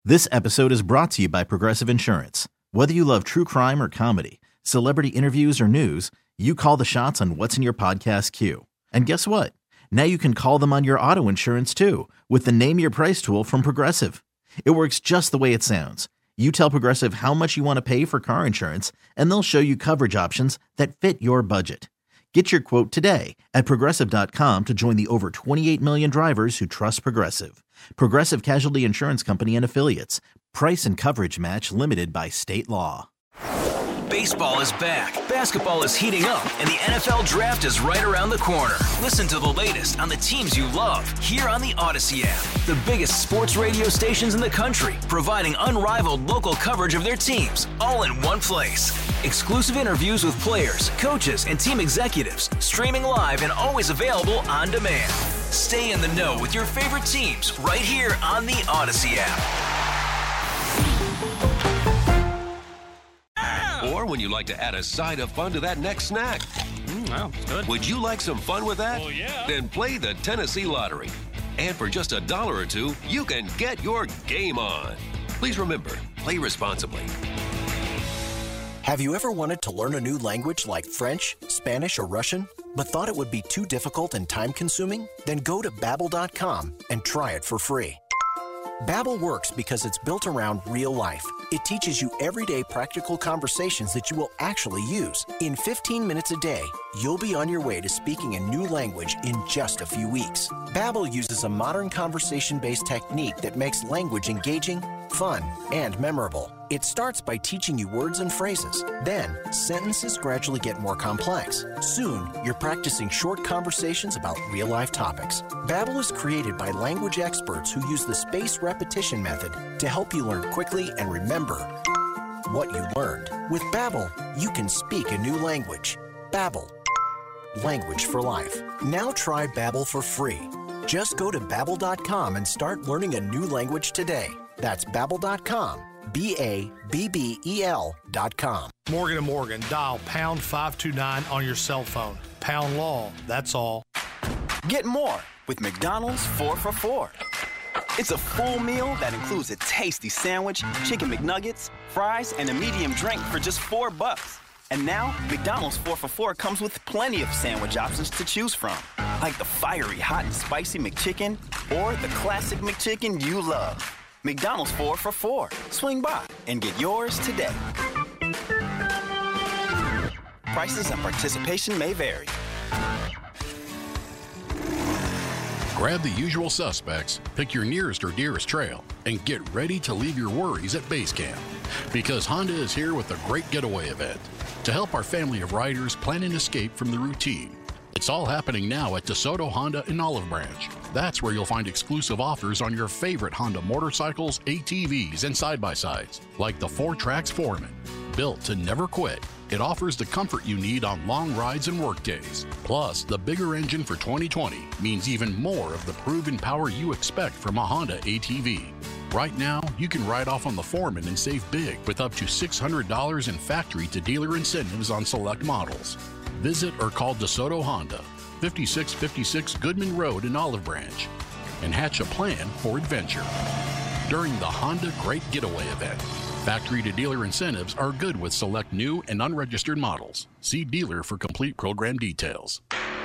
This episode is brought to you by Progressive Insurance. Whether you love true crime or comedy, celebrity interviews or news, you call the shots on what's in your podcast queue. And guess what? Now you can call them on your auto insurance too with the Name Your Price tool from Progressive. It works just the way it sounds. You tell Progressive how much you want to pay for car insurance, and they'll show you coverage options that fit your budget. Get your quote today at Progressive.com to join the over 28 million drivers who trust Progressive. Progressive Casualty Insurance Company and Affiliates. Price and coverage match limited by state law. Baseball is back, basketball is heating up, and the NFL Draft is right around the corner. Listen to the latest on the teams you love here on the Odyssey app. The biggest sports radio stations in the country, providing unrivaled local coverage of their teams, all in one place. Exclusive interviews with players, coaches, and team executives, streaming live and always available on demand. Stay in the know with your favorite teams right here on the Odyssey app. Or when you like to add a side of fun to that next snack. Wow, good. Would you like some fun with that? Well, yeah. Then play the Tennessee Lottery. And for just $1 or $2, you can get your game on. Please remember, play responsibly. Have you ever wanted to learn a new language like French, Spanish, or Russian, but thought it would be too difficult and time-consuming? Then go to Babbel.com and try it for free. Babbel works because it's built around real life. It teaches you everyday practical conversations that you will actually use. In 15 minutes a day, you'll be on your way to speaking a new language in just a few weeks. Babbel uses a modern conversation-based technique that makes language engaging, fun, and memorable. It starts by teaching you words and phrases. Then, sentences gradually get more complex. Soon, you're practicing short conversations about real-life topics. Babbel is created by language experts who use the spaced repetition method to help you learn quickly and remember what you learned. With Babbel, you can speak a new language. Babbel, language for life. Now try Babbel for free. Just go to Babbel.com and start learning a new language today. That's Babbel.com. Babbel.com. Morgan & Morgan. Dial pound 529 on your cell phone. Pound law, that's all. Get more with McDonald's 4 for $4. It's a full meal that includes a tasty sandwich, chicken McNuggets, fries, and a medium drink for just $4. And now, McDonald's 4 for $4 comes with plenty of sandwich options to choose from, like the fiery hot and spicy McChicken or the classic McChicken you love. McDonald's 4 for $4. Swing by and get yours today. Prices and participation may vary. Grab the usual suspects, pick your nearest or dearest trail, and get ready to leave your worries at base camp. Because Honda is here with a great getaway event to help our family of riders plan an escape from the routine. It's all happening now at DeSoto Honda in Olive Branch. That's where you'll find exclusive offers on your favorite Honda motorcycles, ATVs, and side-by-sides, like the 4Trax Foreman. Built to never quit, it offers the comfort you need on long rides and work days. Plus, the bigger engine for 2020 means even more of the proven power you expect from a Honda ATV. Right now, you can ride off on the Foreman and save big with up to $600 in factory-to-dealer incentives on select models. Visit or call DeSoto Honda, 5656 Goodman Road in Olive Branch, and hatch a plan for adventure. During the Honda Great Getaway event, factory-to-dealer incentives are good with select new and unregistered models. See dealer for complete program details.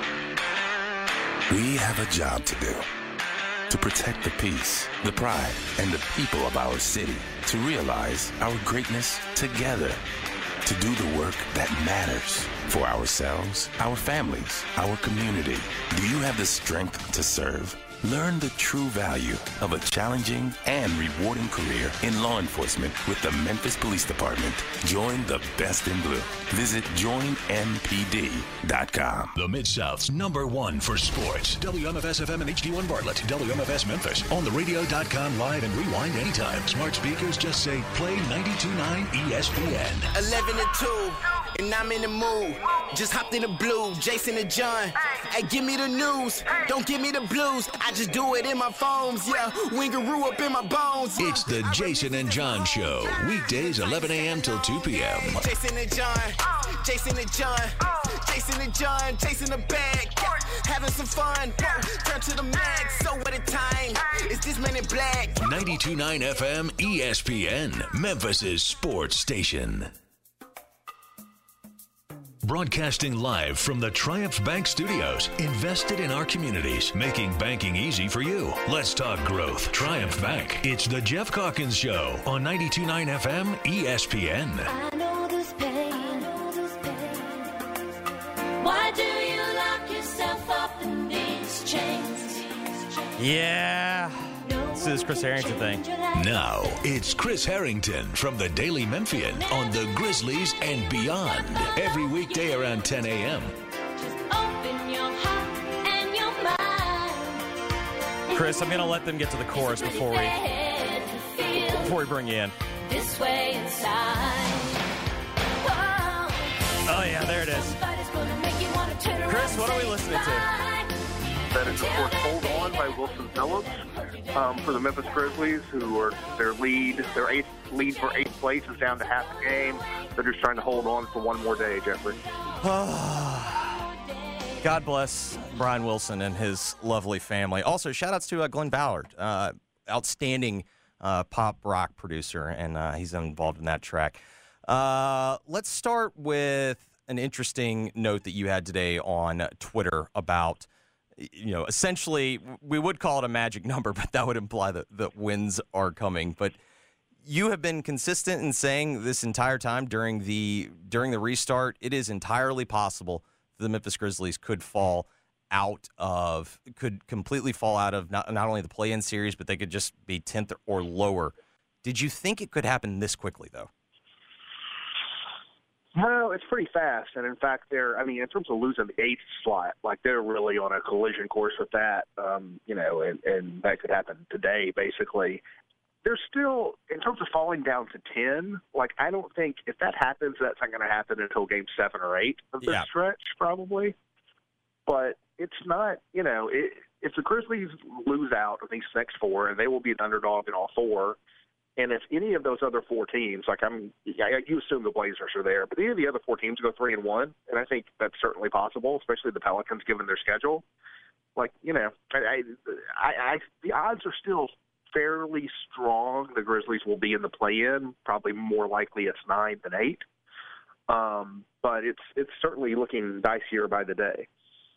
We have a job to do. To protect the peace, the pride, and the people of our city. To realize our greatness together. To do the work that matters for ourselves, our families, our community. Do you have the strength to serve? Learn the true value of a challenging and rewarding career in law enforcement with the Memphis Police Department. Join the best in blue. Visit joinmpd.com. The Mid-South's #1 for sports. WMFS-FM and HD1 Bartlett. WMFS Memphis. On the radio.com live and rewind anytime. Smart speakers just say play 92.9 ESPN. 11-2. and I'm in the mood. Just hopped in the blue, Jason and John. Hey, give me the news, don't give me the blues. I just do it in my phones, yeah. Wingaroo up in my bones. It's the Jason and John Show. Weekdays 11 a.m. till 2 p.m. Jason and John, Jason and John, Jason and John, chasing the bag, yeah. Having some fun. Whoa, turn to the max. So what a time is this Man in Black? 92.9 FM ESPN, Memphis' sports station. Broadcasting live from the Triumph Bank Studios, invested in our communities, making banking easy for you. Let's talk growth. Triumph Bank. It's the Jeff Calkins Show on 92.9 FM ESPN. I know this pain. Why do you lock yourself up in these chains? Yeah. This is Chris Harrington thing. Now, it's Chris Harrington from the Daily Memphian on the Grizzlies and beyond. Every weekday around 10 a.m. Open your heart and your mind. Chris, I'm going to let them get to the chorus before we bring you in. This way inside. Oh, yeah, there it is. Chris, what are we listening to? That is, of course, Hold On by Wilson Phillips for the Memphis Grizzlies, who are their lead for 8th place is down to half a game. They're just trying to hold on for one more day, Jeffrey. God bless Brian Wilson and his lovely family. Also, shout-outs to Glenn Ballard, outstanding pop rock producer, and he's involved in that track. Let's start with an interesting note that you had today on Twitter about, essentially, we would call it a magic number, but that would imply that wins are coming. But you have been consistent in saying this entire time during the restart, it is entirely possible that the Memphis Grizzlies could completely fall out of not only the play-in series, but they could just be 10th or lower. Did you think it could happen this quickly, though? Well, it's pretty fast, and in fact, in terms of losing the 8th slot, they're really on a collision course with that, and that could happen today, basically. They're still, in terms of falling down to 10, I don't think, if that happens, that's not going to happen until game 7 or 8 of this stretch, probably. But it's not, if the Grizzlies lose out of these next 4, and they will be an underdog in all 4, and if any of those other 4 teams, you assume the Blazers are there, but any of the other 4 teams go 3-1, and I think that's certainly possible, especially the Pelicans given their schedule. The odds are still fairly strong. The Grizzlies will be in the play-in. Probably more likely it's 9 than 8. But it's certainly looking dicier by the day.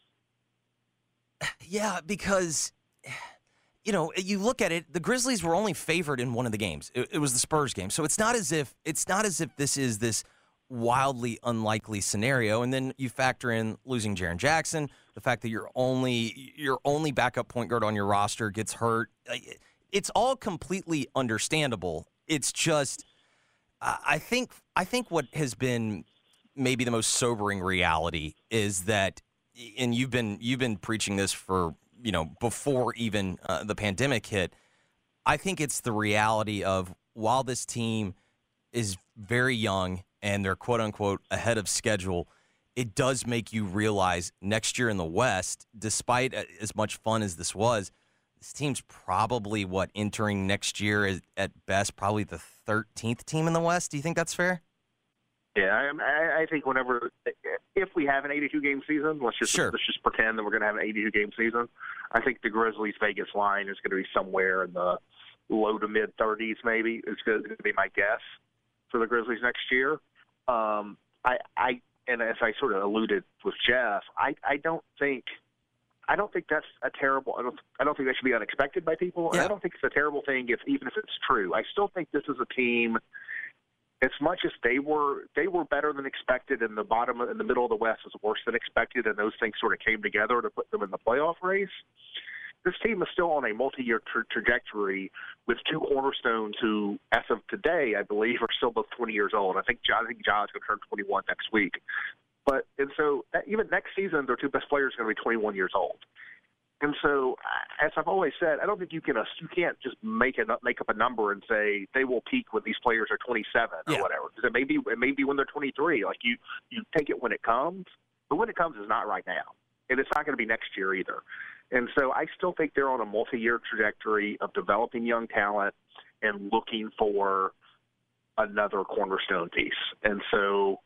Yeah, because you look at it, the Grizzlies were only favored in one of the games. It was the Spurs game. So it's not as if this is this wildly unlikely scenario. And then you factor in losing Jaren Jackson, the fact that your only backup point guard on your roster gets hurt. It's all completely understandable. It's just I think what has been maybe the most sobering reality is that, and you've been preaching this for before even the pandemic hit, I think it's the reality of, while this team is very young and they're quote-unquote ahead of schedule, it does make you realize next year in the West, despite as much fun as this was, this team's probably, entering next year is at best probably the 13th team in the West. Do you think that's fair? Yeah, I think if we have an 82-game season, let's just pretend that we're going to have an 82-game season. I think the Grizzlies' Vegas line is going to be somewhere in the low to mid-30s, maybe. It's going to be my guess for the Grizzlies next year. And as I sort of alluded with Jeff, I don't think that's a terrible. I don't think that should be unexpected by people. Yeah. And I don't think it's a terrible thing even if it's true. I still think this is a team. As much as they were better than expected, and in the middle of the West was worse than expected, and those things sort of came together to put them in the playoff race. This team is still on a multi-year trajectory with 2 cornerstones who, as of today, I believe, are still both 20 years old. I think John's going to turn 21 next week. And so even next season, their 2 best players are going to be 21 years old. And so, as I've always said, I don't think you can't just make up a number and say they will peak when these players are 27 or whatever. Because it may be when they're 23. Like you take it when it comes, but when it comes is not right now, and it's not going to be next year either. And so, I still think they're on a multi-year trajectory of developing young talent and looking for another cornerstone piece. And so,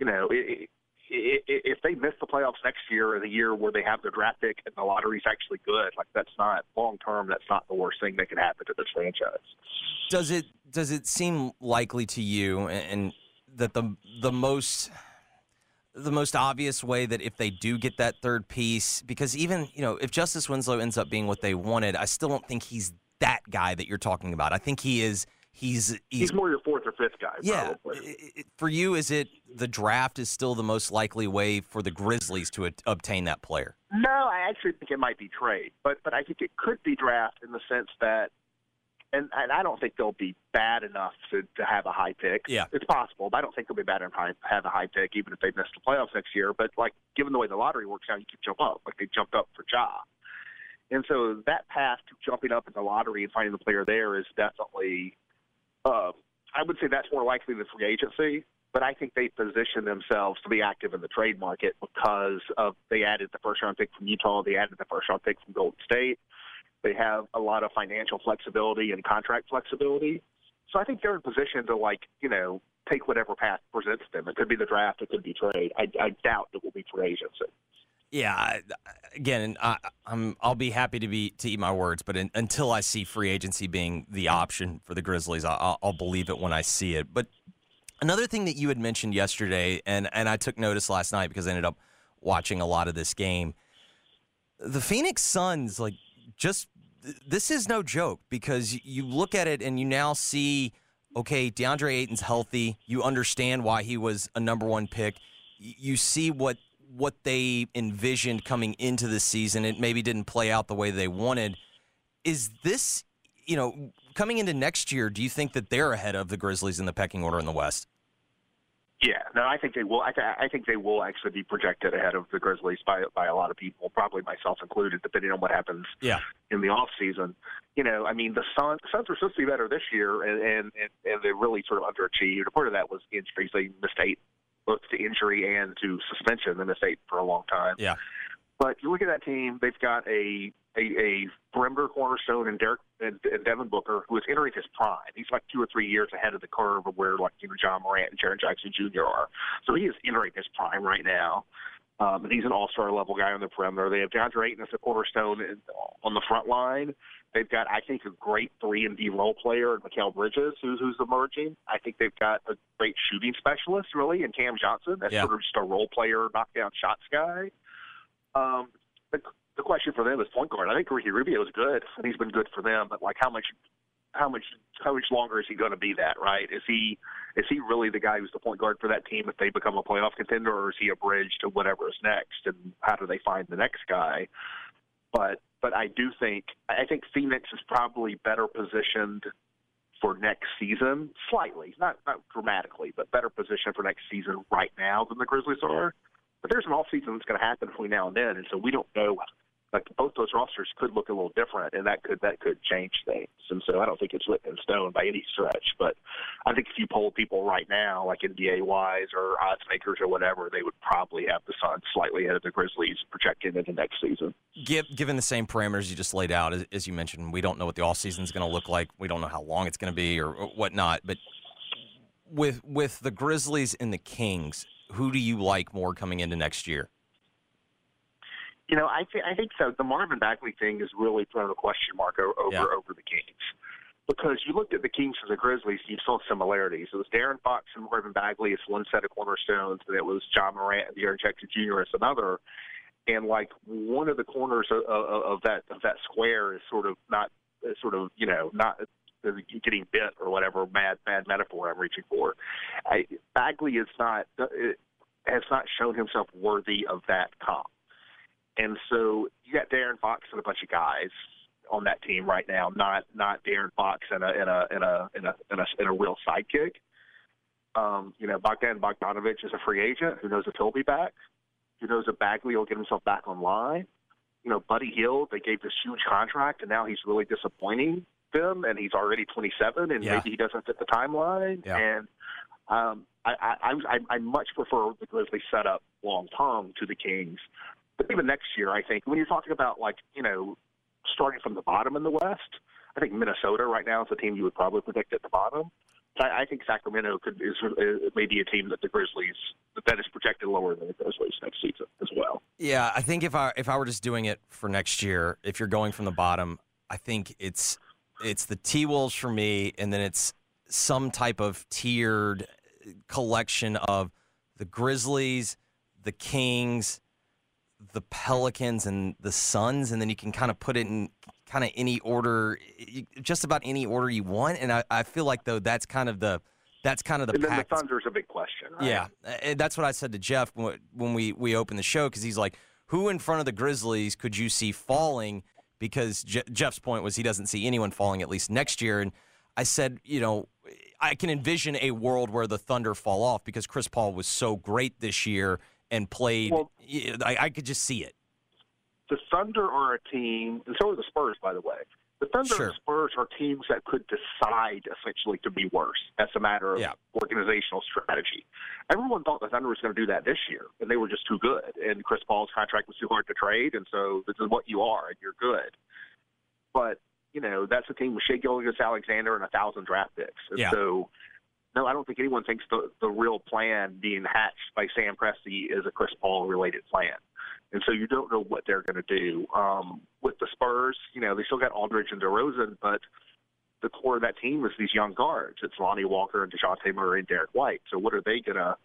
if they miss the playoffs next year or the year where they have their draft pick and the lottery's actually good, like that's not long term. That's not the worst thing that could happen to this franchise. Does it seem likely to you, and that the most obvious way that if they do get that third piece, because even if Justice Winslow ends up being what they wanted, I still don't think he's that guy that you're talking about. I think he is. He's more your fourth or fifth guy. Yeah. Probably. For you, is it the draft is still the most likely way for the Grizzlies to obtain that player? No, I actually think it might be trade, but I think it could be draft in the sense that, and I don't think they'll be bad enough to have a high pick. Yeah, it's possible, but I don't think they'll be bad enough to have a high pick, even if they miss the playoffs next year. But like, given the way the lottery works out, you can jump up. Like they jumped up for Ja. And so that path to jumping up in the lottery and finding the player there is definitely. I would say that's more likely than free agency, but I think they position themselves to be active in the trade market because they added the first-round pick from Utah. They added the first-round pick from Golden State. They have a lot of financial flexibility and contract flexibility. So I think they're in position to, take whatever path presents them. It could be the draft. It could be trade. I doubt it will be free agency. Yeah, again, I'll be happy to eat my words, but until I see free agency being the option for the Grizzlies, I'll believe it when I see it. But another thing that you had mentioned yesterday, and I took notice last night because I ended up watching a lot of this game, the Phoenix Suns, this is no joke because you look at it and you now see, okay, DeAndre Ayton's healthy. You understand why he was a number one pick. You see what they envisioned coming into the season. It maybe didn't play out the way they wanted. Is this, coming into next year, do you think that they're ahead of the Grizzlies in the pecking order in the West? Yeah, no, I think they will. I think they will actually be projected ahead of the Grizzlies by a lot of people, probably myself included, depending on what happens in the off season. The Suns were supposed to be better this year, and they really sort of underachieved. Part of that was injuries. They missed 8. Both to injury and to suspension in the state for a long time. Yeah. But you look at that team, they've got a perimeter cornerstone in Devin Booker, who is entering his prime. He's like 2 or 3 years ahead of the curve of where John Morant and Jaren Jackson Jr. are. So he is entering his prime right now. And he's an all-star level guy on the perimeter. They have DeAndre Ayton as a cornerstone on the front line. They've got, I think, a great 3-and-D role player in Mikal Bridges, who's emerging. I think they've got a great shooting specialist, really, in Cam Johnson. That's sort of just a role player, knockdown shots guy. The question for them is point guard. I think Ricky Rubio is good, and he's been good for them. But how much longer is he going to be that? Right? Is he really the guy who's the point guard for that team if they become a playoff contender, or is he a bridge to whatever is next? And how do they find the next guy? But I think Phoenix is probably better positioned for next season, slightly, not dramatically, but better positioned for next season right now than the Grizzlies are. But there's an off season that's going to happen between now and then, and so we don't know. Like both those rosters could look a little different, and that could change things. And so I don't think it's written in stone by any stretch. But I think if you poll people right now, like NBA wise or odds makers or whatever, they would probably have the Suns slightly ahead of the Grizzlies projected into next season. Given the same parameters you just laid out, as you mentioned, we don't know what the offseason is going to look like. We don't know how long it's going to be or whatnot. But with the Grizzlies and the Kings, who do you like more coming into next year? I think so. The Marvin Bagley thing is really thrown a question mark over the Kings. Because you looked at the Kings and the Grizzlies, you saw similarities. It was De'Aaron Fox and Marvin Bagley as one set of cornerstones, and it was John Morant and Jaren Jackson Jr. as another. And one of the corners of that square is not getting bit or whatever bad metaphor I'm reaching for. Bagley has not shown himself worthy of that comp. And so you got De'Aaron Fox and a bunch of guys on that team right now, not De'Aaron Fox and a real sidekick. Bogdan Bogdanović is a free agent. Who knows if he'll be back? Who knows if Bagley will get himself back online? Buddy Hield, they gave this huge contract, and now he's really disappointing them, and he's already 27, and maybe he doesn't fit the timeline. Yeah. And I much prefer the Grizzlies setup long term to the Kings. But even next year, I think when you're talking about starting from the bottom in the West, I think Minnesota right now is a team you would probably predict at the bottom. I think Sacramento is maybe a team that the Grizzlies that is projected lower than the Grizzlies next season as well. Yeah, I think if I were just doing it for next year, if you're going from the bottom, I think it's the T-Wolves for me, and then it's some type of tiered collection of the Grizzlies, the Kings, the Pelicans, and the Suns, and then you can kind of put it in kind of any order, just about any order you want. And I feel like though that's kind of the and then the Thunder's a big question, right? Yeah, and that's what I said to Jeff when we opened the show, because he's like, who in front of the Grizzlies could you see falling? Because Jeff's point was he doesn't see anyone falling at least next year. And I said, I can envision a world where the Thunder fall off because Chris Paul was so great this year and played. Well, I could just see it. The Thunder are a team, and so are the Spurs, by the way. The Thunder and Spurs are teams that could decide essentially to be worse. That's a matter of organizational strategy. Everyone thought the Thunder was going to do that this year, and they were just too good. And Chris Paul's contract was too hard to trade, and so this is what you are, and you're good. But, that's a team with Shai Gilgeous-Alexander and 1,000 draft picks. And so, no, I don't think anyone thinks the real plan being hatched by Sam Presti is a Chris Paul-related plan. And so you don't know what they're going to do. With the Spurs, they still got Aldridge and DeRozan, but the core of that team is these young guards. It's Lonnie Walker and DeJounte Murray and Derek White. So what are they going to,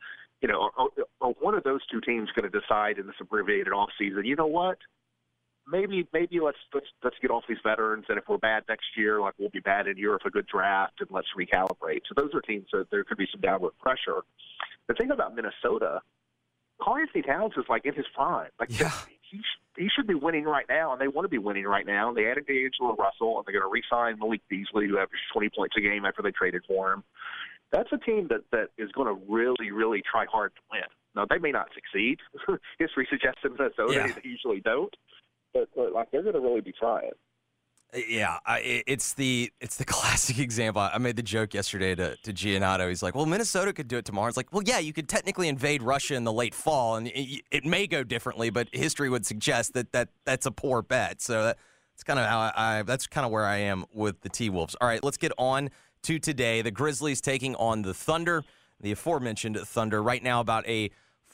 are one of those two teams going to decide in this abbreviated offseason, you know what? Maybe let's get off these veterans, and if we're bad next year, we'll be bad in Europe, a good draft, and let's recalibrate. So those are teams that there could be some downward pressure. The thing about Minnesota, Karl-Anthony Towns is in his prime. He should be winning right now, and they want to be winning right now. They added D'Angelo Russell, and they're going to re-sign Malik Beasley, who averages 20 points a game after they traded for him. That's a team that is going to really, really try hard to win. Now, they may not succeed. History suggests in Minnesota they usually don't. But they're going to really be trying. Yeah, it's the classic example. I made the joke yesterday to Giannotto. He's like, well, Minnesota could do it tomorrow. It's like, well, yeah, you could technically invade Russia in the late fall, and it may go differently, but history would suggest that's a poor bet. So that's kind of that's kind of where I am with the T-Wolves. All right, let's get on to today. The Grizzlies taking on the Thunder, the aforementioned Thunder. Right now, about a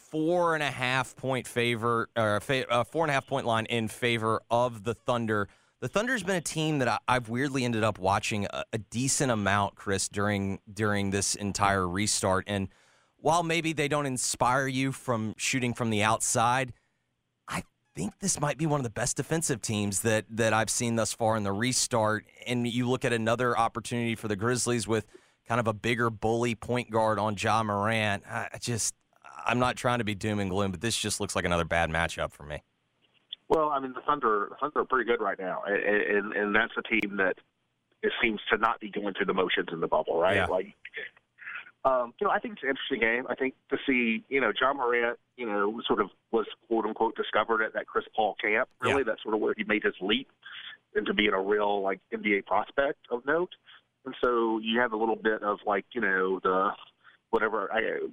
4.5 point favor, or a 4.5 point line in favor of the Thunder. The Thunder's been a team that I've weirdly ended up watching a decent amount, Chris, during this entire restart. And while maybe they don't inspire you from shooting from the outside, I think this might be one of the best defensive teams that I've seen thus far in the restart. And you look at another opportunity for the Grizzlies with kind of a bigger bully point guard on Ja Morant. I'm not trying to be doom and gloom, but this just looks like another bad matchup for me. Well, I mean, the Thunder are pretty good right now, and that's a team that it seems to not be going through the motions in the bubble, right? Yeah. I think it's an interesting game. I think to see, Ja Morant, sort of was quote unquote discovered at that Chris Paul camp. Really, that's sort of where he made his leap into being a real NBA prospect of note. And so you have a little bit of the whatever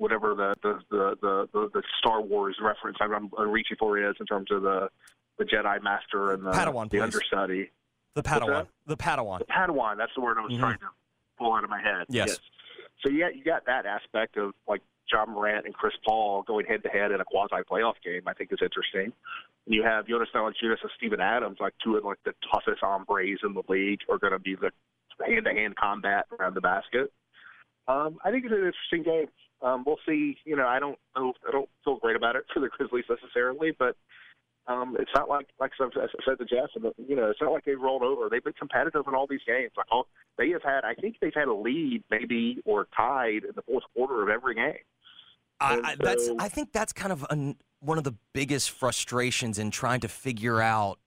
the Star Wars reference I'm reaching for is in terms of the Jedi Master and the Padawan, the understudy. The Padawan. The Padawan. The Padawan. That's the word I was trying to pull out of my head. Yes. So you got that aspect of Ja Morant and Chris Paul going head to head in a quasi playoff game. I think is interesting. And you have Jonas Valanciunas and Steven Adams, two of the toughest hombres in the league, are going to be the hand-to-hand combat around the basket. I think it's an interesting game. We'll see. I don't feel great about it for the Grizzlies necessarily, but it's not like I said to Jeff, it's not like they've rolled over. They've been competitive in all these games. I think they've had a lead maybe or tied in the fourth quarter of every game. I think that's kind of one of the biggest frustrations in trying to figure out,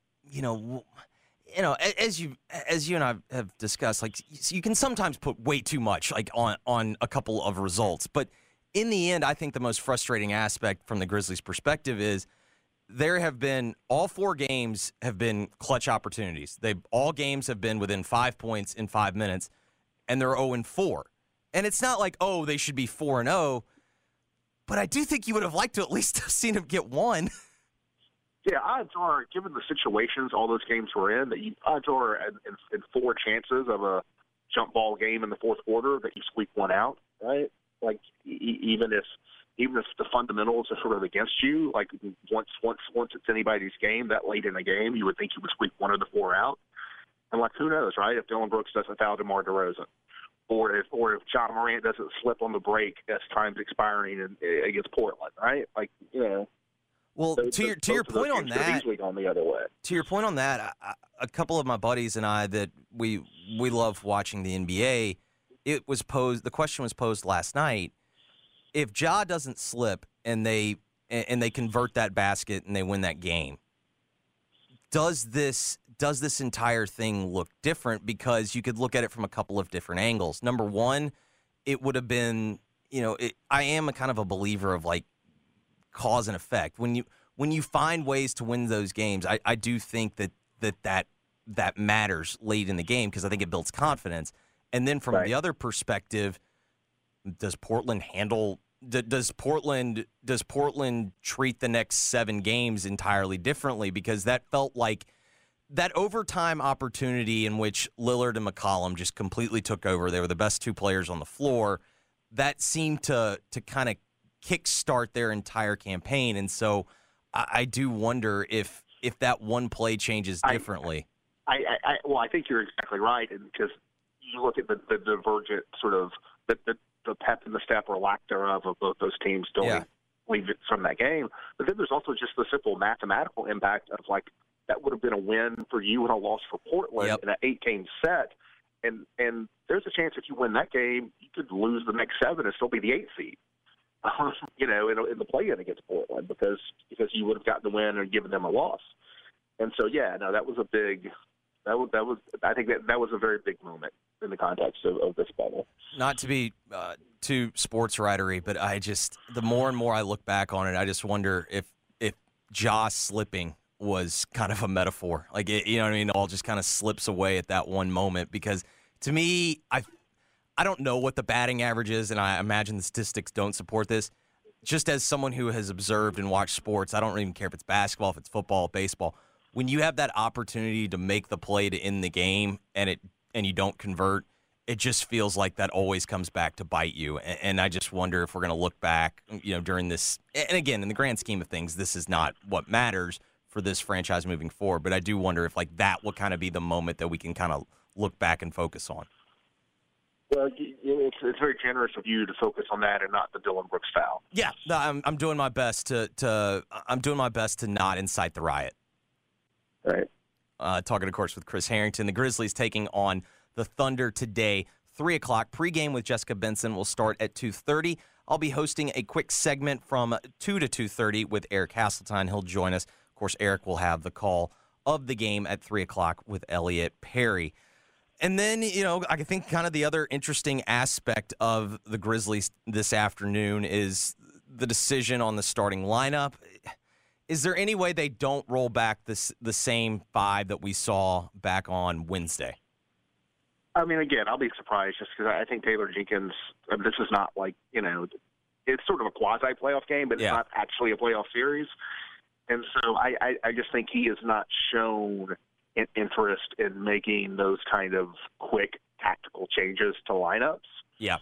as you and I have discussed, you can sometimes put way too much on a couple of results. But in the end, I think the most frustrating aspect from the Grizzlies' perspective is there have been all 4 games have been clutch opportunities. All games have been within 5 points in 5 minutes, and they're 0-4. And it's not like, oh, they should be 4-0, but I do think you would have liked to at least have seen them get one. Yeah, odds are, given the situations all those games were in, that odds are in 4 chances of a jump ball game in the fourth quarter that you squeak one out, right? Like even if the fundamentals are sort of against you, like once it's anybody's game that late in the game, you would think you would squeak one of the 4 out. And like, who knows, right? If Dylan Brooks doesn't foul DeMar DeRozan, or if John Morant doesn't slip on the break as time's expiring against Portland, right? Like, you know. Well, to your point on that, easily gone the other way. To your point on that, a couple of my buddies and I that we love watching the NBA, the question was posed last night: if Ja doesn't slip and they convert that basket and they win that game, does this entire thing look different? Because you could look at it from a couple of different angles. Number one, it would have been, I am a kind of a believer of like cause and effect. When you find ways to win those games, I do think that matters late in the game because I think it builds confidence. And then from the other perspective, does Portland treat the next 7 games entirely differently? Because that felt like that overtime opportunity in which Lillard and McCollum just completely took over. They were the best 2 players on the floor. That seemed to kind of kickstart their entire campaign. And so I do wonder if that one play changes differently. Well, I think you're exactly right, and because you look at the divergent sort of the pep and the step or lack thereof of both those teams don't leave it from that game. But then there's also just the simple mathematical impact of like that would have been a win for you and a loss for Portland in an 8-game set. And there's a chance if you win that game, you could lose the next 7 and still be the 8th seed. In the play-in against Portland because you would have gotten the win and given them a loss. And so, that was a big. I think that was a very big moment in the context of this bubble. Not to be too sports writery, but the more and more I look back on it, I just wonder if Ja slipping was kind of a metaphor. Like, you know what I mean? It all just kind of slips away at that one moment because to me, I don't know what the batting average is, and I imagine the statistics don't support this. Just as someone who has observed and watched sports, I don't even care if it's basketball, if it's football, baseball. When you have that opportunity to make the play to end the game and you don't convert, it just feels like that always comes back to bite you. And I just wonder if we're going to look back, during this. And again, in the grand scheme of things, this is not what matters for this franchise moving forward. But I do wonder if like that will kind of be the moment that we can kind of look back and focus on. Well, it's very generous of you to focus on that and not the Dylan Brooks foul. Yeah, no, I'm doing my best to not incite the riot. Right. Talking, of course, with Chris Harrington. The Grizzlies taking on the Thunder today, 3 o'clock. Pregame with Jessica Benson will start at 2:30. I'll be hosting a quick segment from 2 to 2:30 with Eric Hasseltine. He'll join us. Of course, Eric will have the call of the game at 3 o'clock with Elliot Perry. And then, I think kind of the other interesting aspect of the Grizzlies this afternoon is the decision on the starting lineup. Is there any way they don't roll back the same 5 that we saw back on Wednesday? I mean, again, I'll be surprised just because I think Taylor Jenkins, this is not like, it's sort of a quasi-playoff game, but it's not actually a playoff series. And so I just think he has not shown interest in making those kind of quick tactical changes to lineups. Yeah.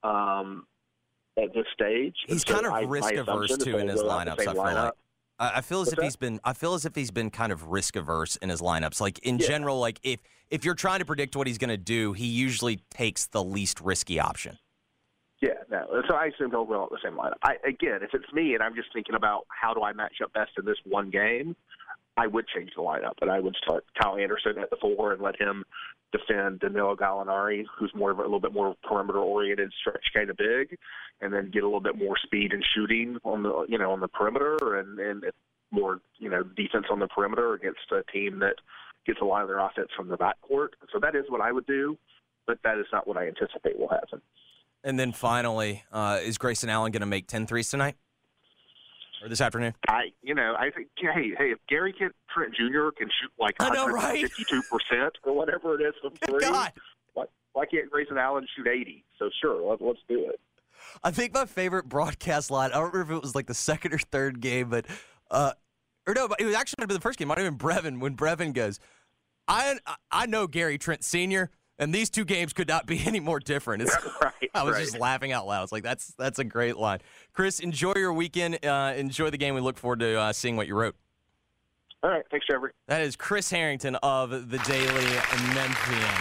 At this stage, he's kind of risk averse too in his lineups. I feel like I feel as if he's been kind of risk averse in his lineups. Like in general, like if you're trying to predict what he's going to do, he usually takes the least risky option. Yeah, no. So I assume he'll go out the same lineup. Again, if it's me and I'm just thinking about how do I match up best in this one game, I would change the lineup, and I would start Kyle Anderson at the 4 and let him defend Danilo Gallinari, who's a little bit more perimeter-oriented, stretch kind of big, and then get a little bit more speed and shooting on the perimeter and more defense on the perimeter against a team that gets a lot of their offense from the backcourt. So that is what I would do, but that is not what I anticipate will happen. And then finally, is Grayson Allen going to make 10 threes tonight? or this afternoon? I think, hey, if Gary Trent Jr. can shoot like 152% or whatever it is from three, why can't Grayson Allen shoot 80? So sure, let's do it. I think my favorite broadcast line, I don't remember if it was like the second or third game, but but it was actually the first game. Might have been Brevin, when Brevin goes, I know Gary Trent Sr., and these two games could not be any more different. I was just laughing out loud. It's like, that's a great line. Chris, enjoy your weekend. Enjoy the game. We look forward to seeing what you wrote. All right. Thanks, Trevor. That is Chris Harrington of the Daily Memphian.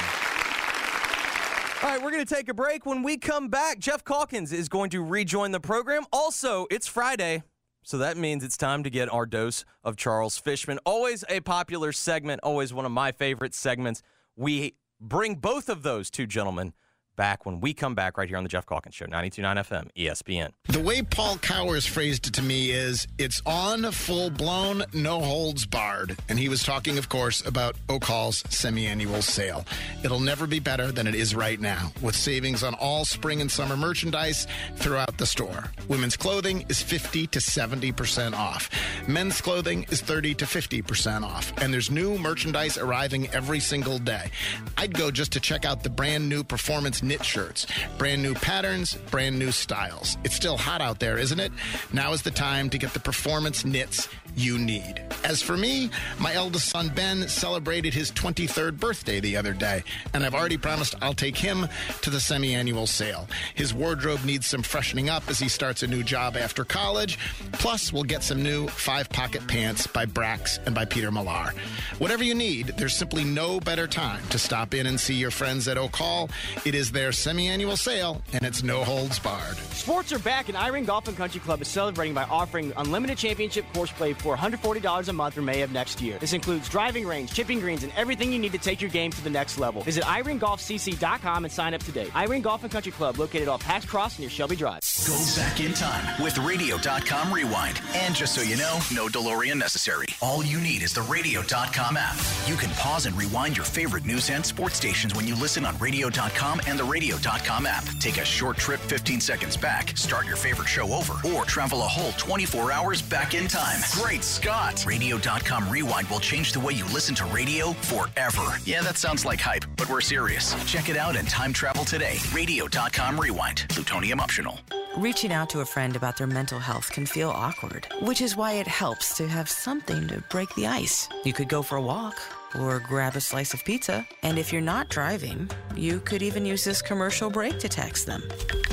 All right, we're going to take a break. When we come back, Jeff Calkins is going to rejoin the program. Also, it's Friday, so that means it's time to get our dose of Charles Fishman. Always a popular segment, always one of my favorite segments. We bring both of those two gentlemen back when we come back right here on the Jeff Calkins Show, 92.9 FM, ESPN. The way Paul Cowers phrased it to me is, it's on, full-blown, no holds barred. And he was talking, of course, about O'Call's semi-annual sale. It'll never be better than it is right now, with savings on all spring and summer merchandise throughout the store. Women's clothing is 50 to 70% off. Men's clothing is 30 to 50% off. And there's new merchandise arriving every single day. I'd go just to check out the brand new Performance knit shirts. Brand new patterns, brand new styles. It's still hot out there, isn't it? Now is the time to get the Performance knits you need. As for me, my eldest son Ben celebrated his 23rd birthday the other day, and I've already promised I'll take him to the semi-annual sale. His wardrobe needs some freshening up as he starts a new job after college. Plus, we'll get some new 5-pocket pants by Brax and by Peter Millar. Whatever you need, there's simply no better time to stop in and see your friends at O'Call. It is their semi-annual sale, and it's no holds barred. Sports are back, and Iron Golf and Country Club is celebrating by offering unlimited championship course play for $140 a month through May of next year. This includes driving range, chipping greens, and everything you need to take your game to the next level. Visit irongolfcc.com and sign up today. Iron Golf and Country Club, located off Pax Cross near Shelby Drive. Go back in time with Radio.com Rewind. And just so you know, no DeLorean necessary. All you need is the Radio.com app. You can pause and rewind your favorite news and sports stations when you listen on Radio.com and the Radio.com app. Take a short trip 15 seconds back, start your favorite show over, or travel a whole 24 hours back in time. Great Scott! Radio.com Rewind will change the way you listen to radio forever. Yeah, that sounds like hype, but we're serious. Check it out and time travel today. Radio.com Rewind. Plutonium optional. Reaching out to a friend about their mental health can feel awkward, which is why it helps to have something to break the ice. You could go for a walk or grab a slice of pizza. And if you're not driving, you could even use this commercial break to text them.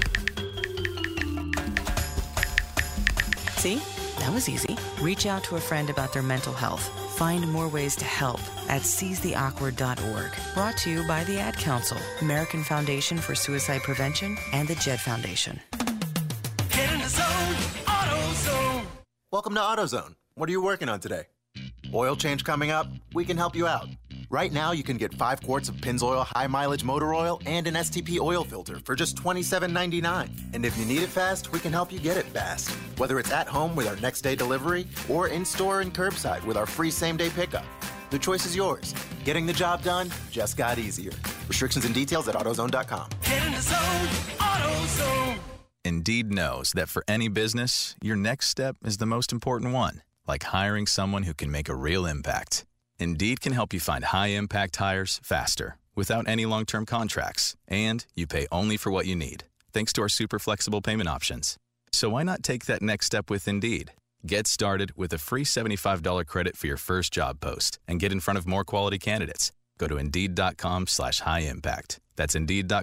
See? That was easy. Reach out to a friend about their mental health. Find more ways to help at seizetheawkward.org. Brought to you by the Ad Council, American Foundation for Suicide Prevention, and the Jed Foundation. Get in the zone, AutoZone. Welcome to AutoZone. What are you working on today? Oil change coming up? We can help you out. Right now, you can get 5 quarts of Pennzoil High Mileage Motor Oil and an STP oil filter for just $27.99. And if you need it fast, we can help you get it fast. Whether it's at home with our next day delivery or in-store and curbside with our free same-day pickup. The choice is yours. Getting the job done just got easier. Restrictions and details at AutoZone.com. Get in the zone, AutoZone. Indeed knows that for any business, your next step is the most important one, like hiring someone who can make a real impact. Indeed can help you find high-impact hires faster, without any long-term contracts, and you pay only for what you need, thanks to our super flexible payment options. So why not take that next step with Indeed? Get started with a free $75 credit for your first job post and get in front of more quality candidates. Go to Indeed.com/high-impact. That's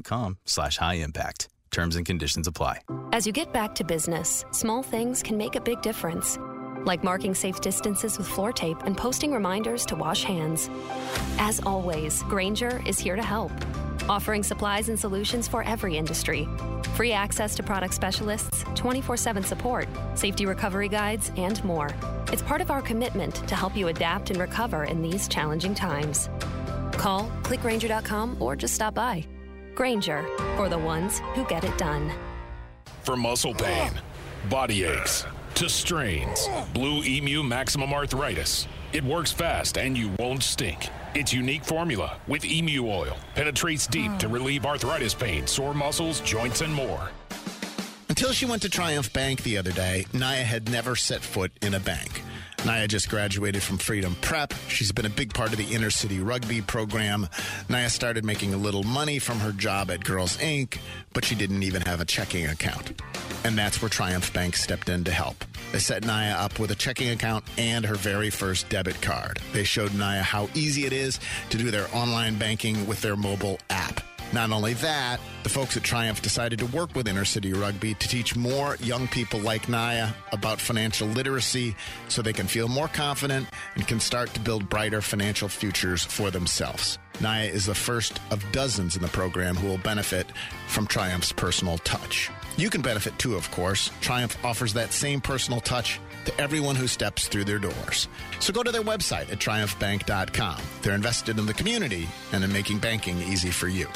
Indeed.com/high-impact. Terms and conditions apply. As you get back to business, small things can make a big difference. Like marking safe distances with floor tape and posting reminders to wash hands. As always, Grainger is here to help, offering supplies and solutions for every industry. Free access to product specialists, 24/7 support, safety recovery guides, and more. It's part of our commitment to help you adapt and recover in these challenging times. Call, click Grainger.com, or just stop by. Grainger, for the ones who get it done. From muscle pain, body aches, to strains, Blue Emu Maximum Arthritis. It works fast and you won't stink. Its unique formula with emu oil penetrates deep to relieve arthritis pain, sore muscles, joints, and more. Until she went to Triumph Bank the other day, Naya had never set foot in a bank. Naya just graduated from Freedom Prep. She's been a big part of the inner city rugby program. Naya started making a little money from her job at Girls Inc., but she didn't even have a checking account. And that's where Triumph Bank stepped in to help. They set Naya up with a checking account and her very first debit card. They showed Naya how easy it is to do their online banking with their mobile app. Not only that, the folks at Triumph decided to work with Inner City Rugby to teach more young people like Naya about financial literacy so they can feel more confident and can start to build brighter financial futures for themselves. Naya is the first of dozens in the program who will benefit from Triumph's personal touch. You can benefit too, of course. Triumph offers that same personal touch to everyone who steps through their doors. So go to their website at triumphbank.com. They're invested in the community and in making banking easy for you.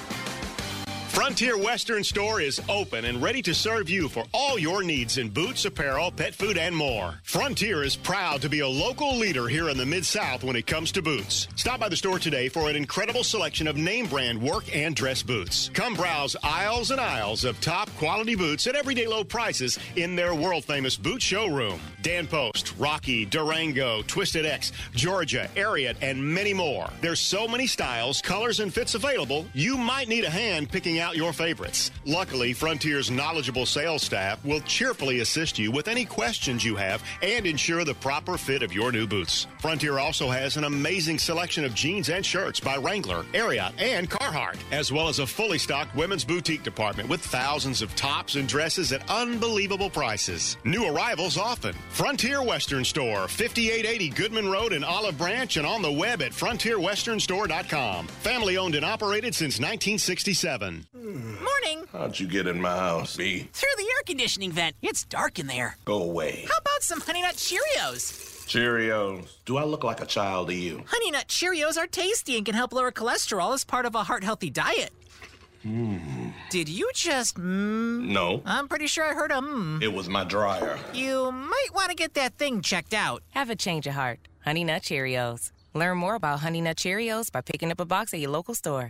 Frontier Western Store is open and ready to serve you for all your needs in boots, apparel, pet food, and more. Frontier is proud to be a local leader here in the Mid-South when it comes to boots. Stop by the store today for an incredible selection of name brand work and dress boots. Come browse aisles and aisles of top quality boots at everyday low prices in their world-famous boot showroom. Dan Post, Rocky, Durango, Twisted X, Georgia, Ariat, and many more. There's so many styles, colors, and fits available, you might need a hand picking out your favorites. Luckily, Frontier's knowledgeable sales staff will cheerfully assist you with any questions you have and ensure the proper fit of your new boots. Frontier also has an amazing selection of jeans and shirts by Wrangler, Ariat, and Carhartt, as well as a fully stocked women's boutique department with thousands of tops and dresses at unbelievable prices. New arrivals often. Frontier Western Store, 5880 Goodman Road in Olive Branch, and on the web at frontierwesternstore.com. Family owned and operated since 1967. Morning. How'd you get in my house, B? Through the air conditioning vent. It's dark in there. Go away. How about some Honey Nut Cheerios? Cheerios. Do I look like a child to you? Honey Nut Cheerios are tasty and can help lower cholesterol as part of a heart-healthy diet. Did you just No. I'm pretty sure I heard a It was my dryer. You might want to get that thing checked out. Have a change of heart. Honey Nut Cheerios. Learn more about Honey Nut Cheerios by picking up a box at your local store.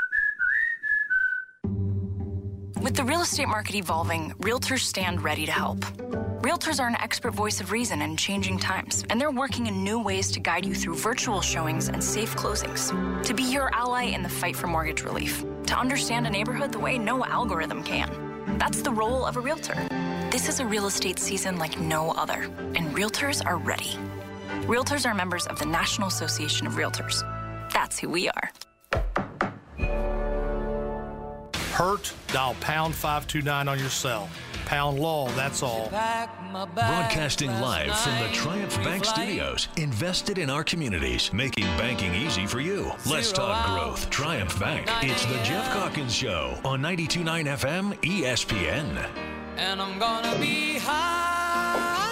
With the real estate market evolving, realtors stand ready to help. Realtors are an expert voice of reason in changing times, and they're working in new ways to guide you through virtual showings and safe closings, to be your ally in the fight for mortgage relief, to understand a neighborhood the way no algorithm can. That's the role of a realtor. This is a real estate season like no other, and realtors are ready. Realtors are members of the National Association of Realtors. That's who we are. Hurt, dial pound 529 on your cell. Pound law, that's all. Broadcasting live from the Triumph Bank Studios, invested in our communities, making banking easy for you. Let's talk growth. Triumph Bank. It's the Jeff Calkins Show on 92.9 FM ESPN. And I'm gonna be high.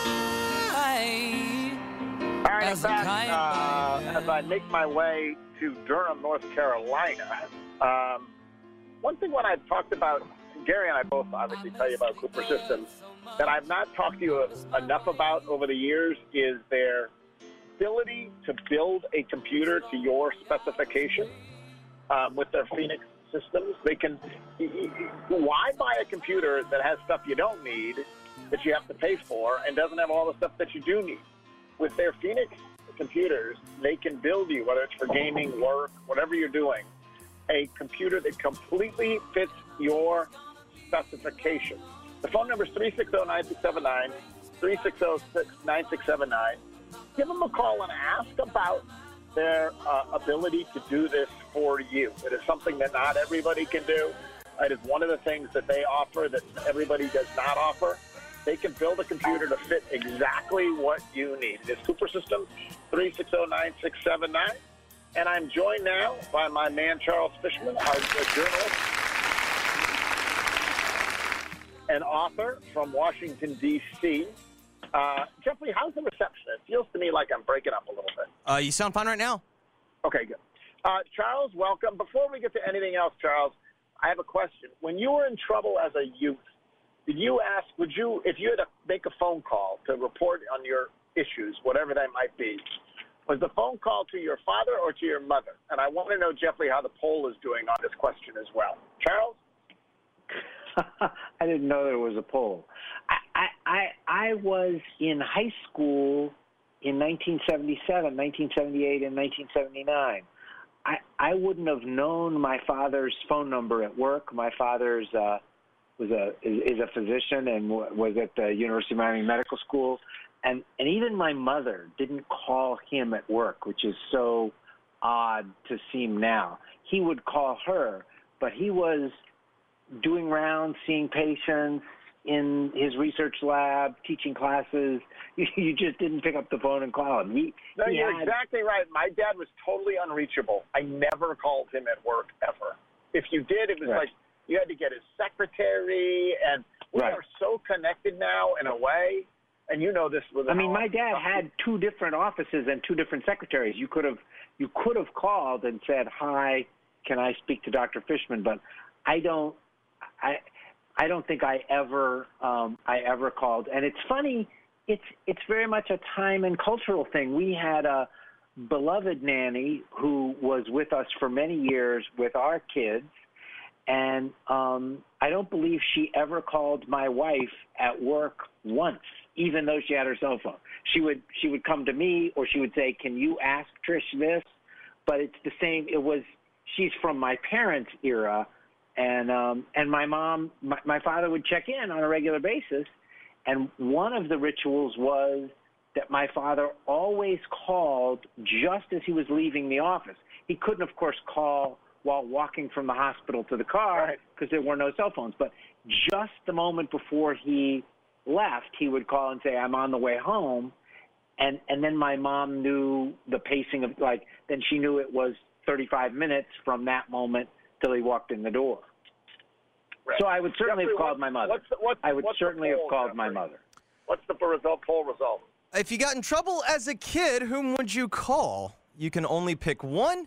All right, I'm back as I make my way to Durham, North Carolina. One thing when I've talked about, Gary and I both obviously tell you about Cooper Systems, that I've not talked to you enough about over the years is their ability to build a computer to your specification with their Phoenix systems. They can. Why buy a computer that has stuff you don't need, that you have to pay for, and doesn't have all the stuff that you do need? With their Phoenix computers, they can build you, whether it's for gaming, work, whatever you're doing, a computer that completely fits your specification. The phone number is 360-9679, 360-9679. Give them a call and ask about their ability to do this for you. It is something that not everybody can do. It is one of the things that they offer that everybody does not offer. They can build a computer to fit exactly what you need. It's Cooper Systems, 360-9679. And I'm joined now by my man, Charles Fishman, our journalist and author from Washington, D.C. Jeffrey, how's the reception? It feels to me like I'm breaking up a little bit. You sound fine right now. Okay, good. Charles, welcome. Before we get to anything else, Charles, I have a question. When you were in trouble as a youth, did you ask, if you had to make a phone call to report on your issues, whatever they might be, was the phone call to your father or to your mother? And I want to know, Jeffrey, how the poll is doing on this question as well. Charles? I didn't know there was a poll. I was in high school in 1977, 1978, and 1979. I wouldn't have known my father's phone number at work. My father's is a physician and was at the University of Miami Medical School, and even my mother didn't call him at work, which is so odd to seem now. He would call her, but he was doing rounds, seeing patients in his research lab, teaching classes. You just didn't pick up the phone and call him. You're exactly right. My dad was totally unreachable. I never called him at work ever. If you did, it was like you had to get his secretary, and we are so connected now in a way. And you know this with my dad had two different offices and two different secretaries. You could have called and said, "Hi, can I speak to Dr. Fishman?" But I don't think I ever called. And it's funny, it's very much a time and cultural thing. We had a beloved nanny who was with us for many years with our kids, and I don't believe she ever called my wife at work once, even though she had her cell phone. She would come to me, or she would say, "Can you ask Trish this?" But it's the same. She's from my parents' era. And my mom, my father would check in on a regular basis, and one of the rituals was that my father always called just as he was leaving the office. He couldn't, of course, call while walking from the hospital to the car because there were no cell phones. But just the moment before he left, he would call and say, "I'm on the way home," and then my mom knew the pacing of then she knew it was 35 minutes from that moment till he walked in the door. Right. So I would certainly have called my mother. I would certainly have called my mother. What's the poll result? If you got in trouble as a kid, whom would you call? You can only pick one.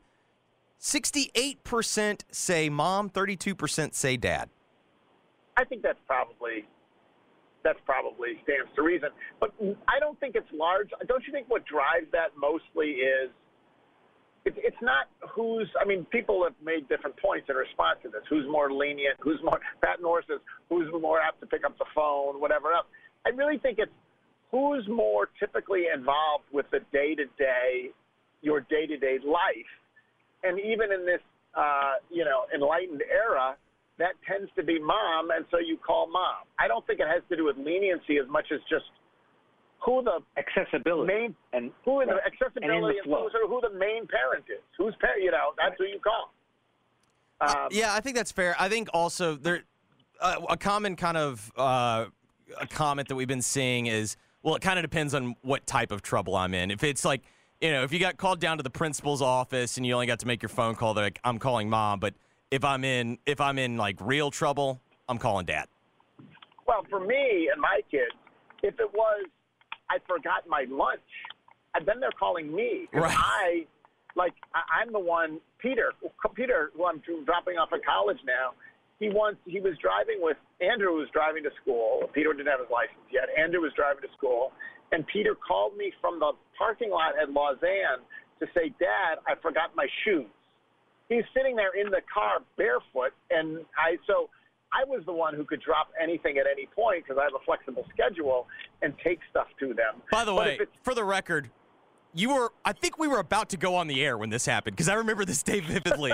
68% say mom, 32% say dad. I think that's probably stands to reason. But I don't think it's large. Don't you think what drives that mostly is it's not people have made different points in response to this. Who's more lenient? Who's more, Pat Norris says, who's more apt to pick up the phone, whatever else. I really think it's who's more typically involved with the day-to-day, your day-to-day life. And even in this, enlightened era, that tends to be mom, and so you call mom. I don't think it has to do with leniency as much as just who the accessibility and who the accessibility and who the main parent is. Who's parent? That's who you call. Yeah, I think that's fair. I think also there a common kind of a comment that we've been seeing is, well, it kind of depends on what type of trouble I'm in. If it's like, if you got called down to the principal's office and you only got to make your phone call, like, I'm calling mom. But if I'm in like real trouble, I'm calling dad. Well, for me and my kids, if it was I forgot my lunch, and then they're calling me. Right. I'm the one, Peter, who I'm dropping off at college now, he was driving with, Andrew was driving to school. Peter didn't have his license yet. Andrew was driving to school, and Peter called me from the parking lot at Lausanne to say, "Dad, I forgot my shoes." He's sitting there in the car barefoot, and I was the one who could drop anything at any point because I have a flexible schedule and take stuff to them. By the way, for the record, I think we were about to go on the air when this happened because I remember this day vividly.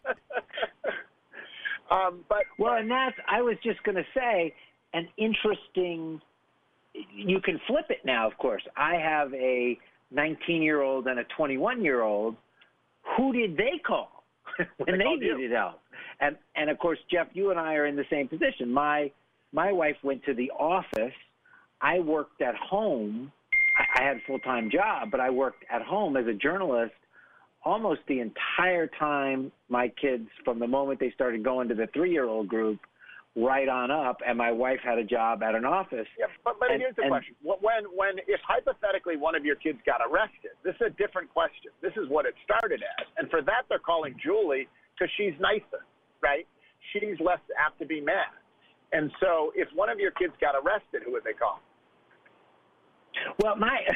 And I was just going to say, an interesting, you can flip it now, of course. I have a 19-year-old and a 21-year-old. Who did they call when they needed help? And of course, Jeff, you and I are in the same position. My wife went to the office. I worked at home. I had a full-time job, but I worked at home as a journalist almost the entire time my kids, from the moment they started going to the 3-year-old group, right on up, and my wife had a job at an office. Yeah, but here's the question. If hypothetically one of your kids got arrested, this is a different question. This is what it started as. And for that, they're calling Julie because she's nicer, right? She's less apt to be mad. And so if one of your kids got arrested, who would they call? Well,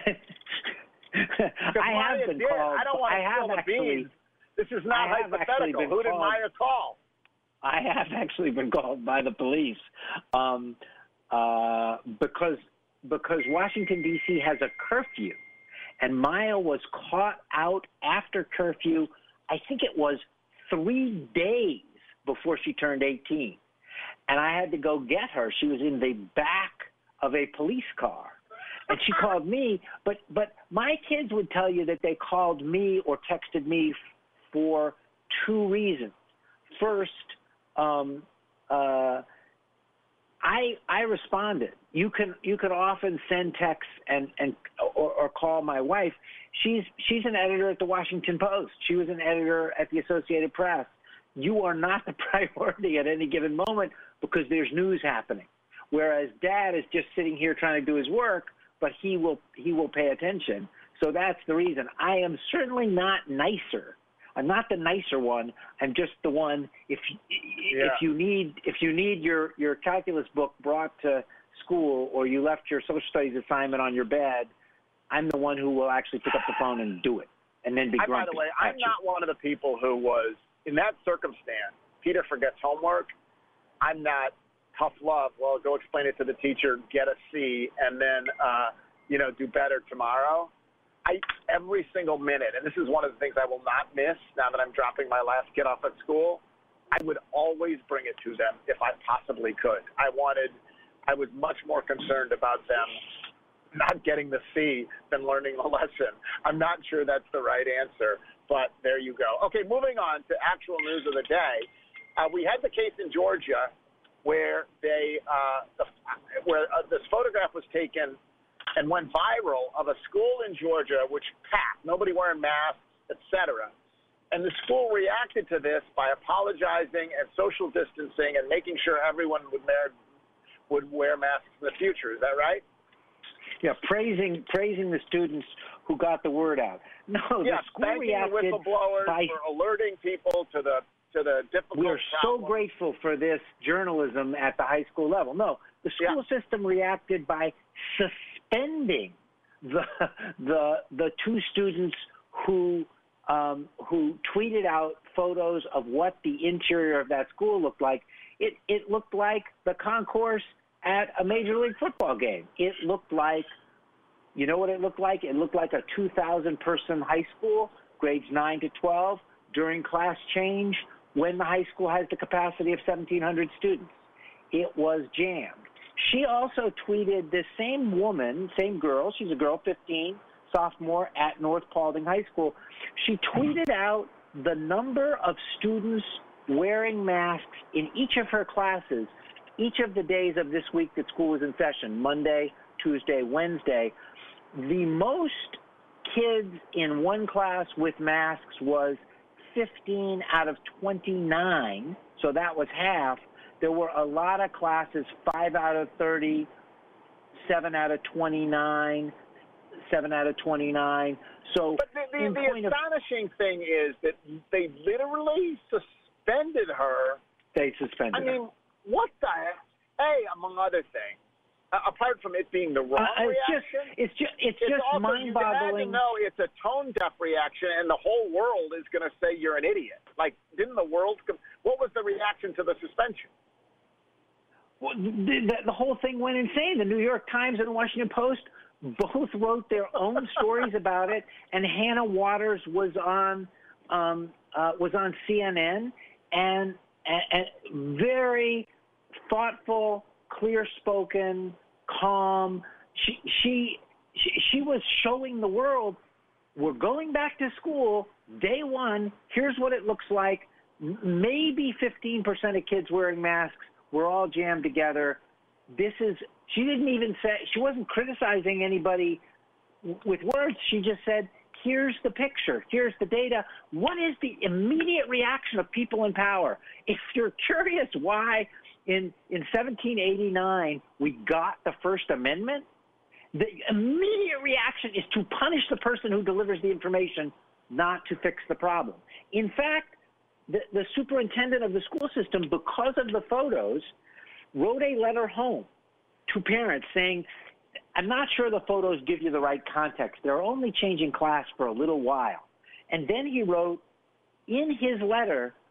I have been called. I don't want to spill the beans. This is not hypothetical. Who did Maya call? I have actually been called by the police because Washington, D.C. has a curfew, and Maya was caught out after curfew. I think it was 3 days before she turned 18, and I had to go get her. She was in the back of a police car, and she called me. But my kids would tell you that they called me or texted me for 2 reasons. First, I responded. You can often send texts or call my wife. She's an editor at the Washington Post. She was an editor at the Associated Press. You are not the priority at any given moment because there's news happening. Whereas Dad is just sitting here trying to do his work, but he will pay attention. So that's the reason. I am certainly not nicer. I'm not the nicer one. I'm just the one. If you need your calculus book brought to school, or you left your social studies assignment on your bed, I'm the one who will actually pick up the phone and do it, and then be grumpy. By the way, I'm not one of the people who was in that circumstance. Peter forgets homework. I'm not tough love. Well, go explain it to the teacher, get a C, and then do better tomorrow. Every single minute, and this is one of the things I will not miss now that I'm dropping my last kid off at school, I would always bring it to them if I possibly could. I was much more concerned about them not getting the C than learning the lesson. I'm not sure that's the right answer, but there you go. Okay, moving on to actual news of the day. We had the case in Georgia where this photograph was taken and went viral of a school in Georgia which packed, nobody wearing masks, etc. And the school reacted to this by apologizing and social distancing and making sure everyone would wear masks in the future. Is that right? Yeah, praising the students who got the word out. No, the school reacted the whistleblowers for alerting people to the difficult We're problem. So grateful for this journalism at the high school level. No, the school system reacted by suspending the 2 students who tweeted out photos of what the interior of that school looked like. It looked like the concourse at a Major League Football game. It looked like, you know what it looked like? It looked like a 2,000-person high school, grades 9 to 12, during class change when the high school has the capacity of 1,700 students. It was jammed. She also tweeted, this same woman, same girl, she's a girl, 15, sophomore at North Paulding High School. She tweeted out the number of students wearing masks in each of her classes, each of the days of this week that school was in session, Monday, Tuesday, Wednesday. The most kids in one class with masks was 15 out of 29, so that was half. There were a lot of classes, 5 out of 30, 7 out of 29, 7 out of 29. So, but the astonishing thing is that they literally suspended her. They suspended her. I mean, what the heck? Hey, among other things, apart from it being the wrong reaction, it's just mind-boggling. You know, it's a tone-deaf reaction, and the whole world is going to say you're an idiot. Like, didn't the world? What was the reaction to the suspension? Well, the whole thing went insane. The New York Times and the Washington Post both wrote their own stories about it, and Hannah Waters was on CNN, and very thoughtful, clear-spoken, calm. She was showing the world, we're going back to school, day one, here's what it looks like. Maybe 15% of kids wearing masks. We're all jammed together. She didn't even say, she wasn't criticizing anybody with words. She just said, here's the picture. Here's the data. What is the immediate reaction of people in power? If you're curious why in 1789 we got the First Amendment, the immediate reaction is to punish the person who delivers the information, not to fix the problem. In fact, the superintendent of the school system, because of the photos, wrote a letter home to parents saying, I'm not sure the photos give you the right context. They're only changing class for a little while. And then he wrote in his letter,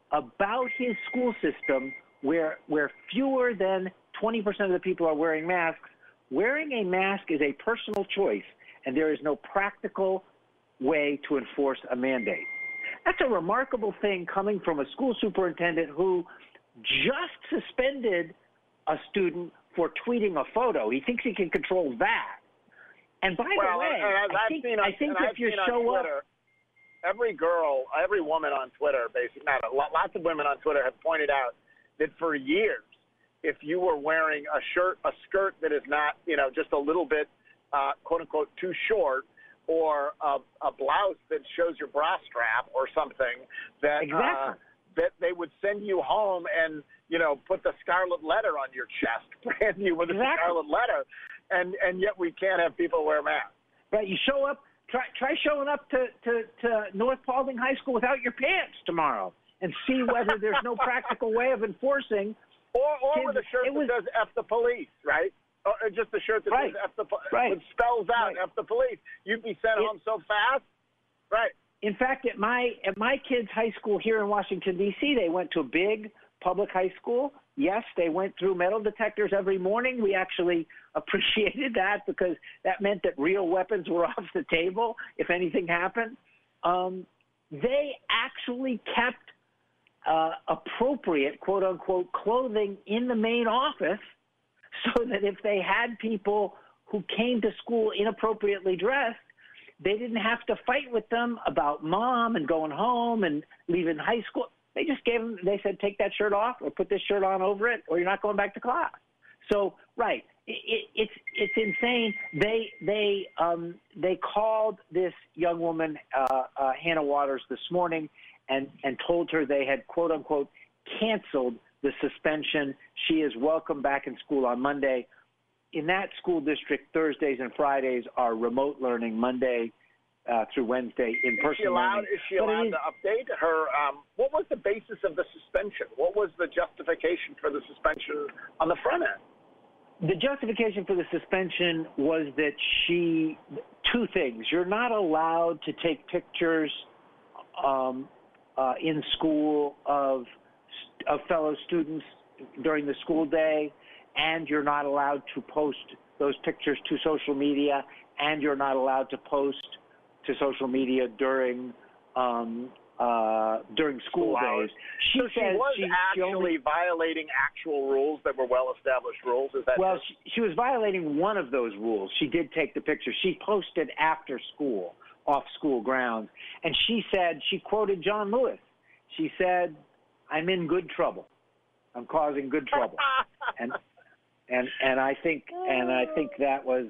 about his school system where fewer than 20% of the people are wearing masks. Wearing a mask is a personal choice, and there is no practical way to enforce a mandate. That's a remarkable thing coming from a school superintendent who just suspended a student for tweeting a photo. He thinks he can control that. And by the way, I think if you show up, every woman on Twitter, basically, lots of women on Twitter have pointed out that for years, if you were wearing a skirt that is not, just a little bit, quote unquote, too short, or a blouse that shows your bra strap or something, that that they would send you home and put the scarlet letter on your chest, brand you with a scarlet letter, and yet we can't have people wear masks. Right? You show up. Try showing up to North Paulding High School without your pants tomorrow, and see whether there's no practical way of enforcing. Or with a shirt that says "F the police," right? Or just a shirt that says "F the police," it spells out "F the police." You'd be sent home so fast, right? In fact, at my kids' high school here in Washington D.C., they went to a big public high school. Yes, they went through metal detectors every morning. We actually appreciated that because that meant that real weapons were off the table if anything happened. They actually kept appropriate, quote-unquote, clothing in the main office so that if they had people who came to school inappropriately dressed, they didn't have to fight with them about mom and going home and leaving high school. They just gave them, they said, take that shirt off or put this shirt on over it or you're not going back to class. So, right, it's insane. They called this young woman, Hannah Waters, this morning and told her they had, quote unquote, canceled the suspension. She is welcome back in school on Monday. In that school district, Thursdays and Fridays are remote learning, Monday through Wednesday in-person learning. Is she allowed to update her? What was the basis of the suspension? What was the justification for the suspension on the front end? The justification for the suspension was that two things. You're not allowed to take pictures in school of fellow students during the school day, and you're not allowed to post those pictures to social media, and you're not allowed to post to social media during school days. She was actually violating actual rules that were well-established rules? Is that well, she was violating one of those rules. She did take the picture. She posted after school, off school grounds, and she said, she quoted John Lewis. She said, "I'm in good trouble. I'm causing good trouble." and I think that was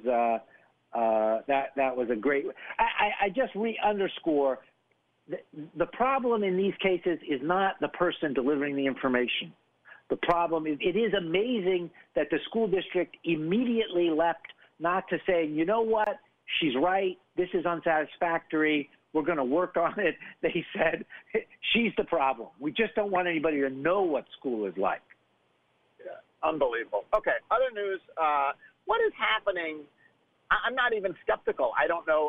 that was a great. I just underscore the problem in these cases is not the person delivering the information. The problem is it is amazing that the school district immediately leapt not to say, you know what, she's right, this is unsatisfactory, we're going to work on it. They said, she's the problem. We just don't want anybody to know what school is like. Yeah, unbelievable. Okay, other news. What is happening? I'm not even skeptical. I don't know.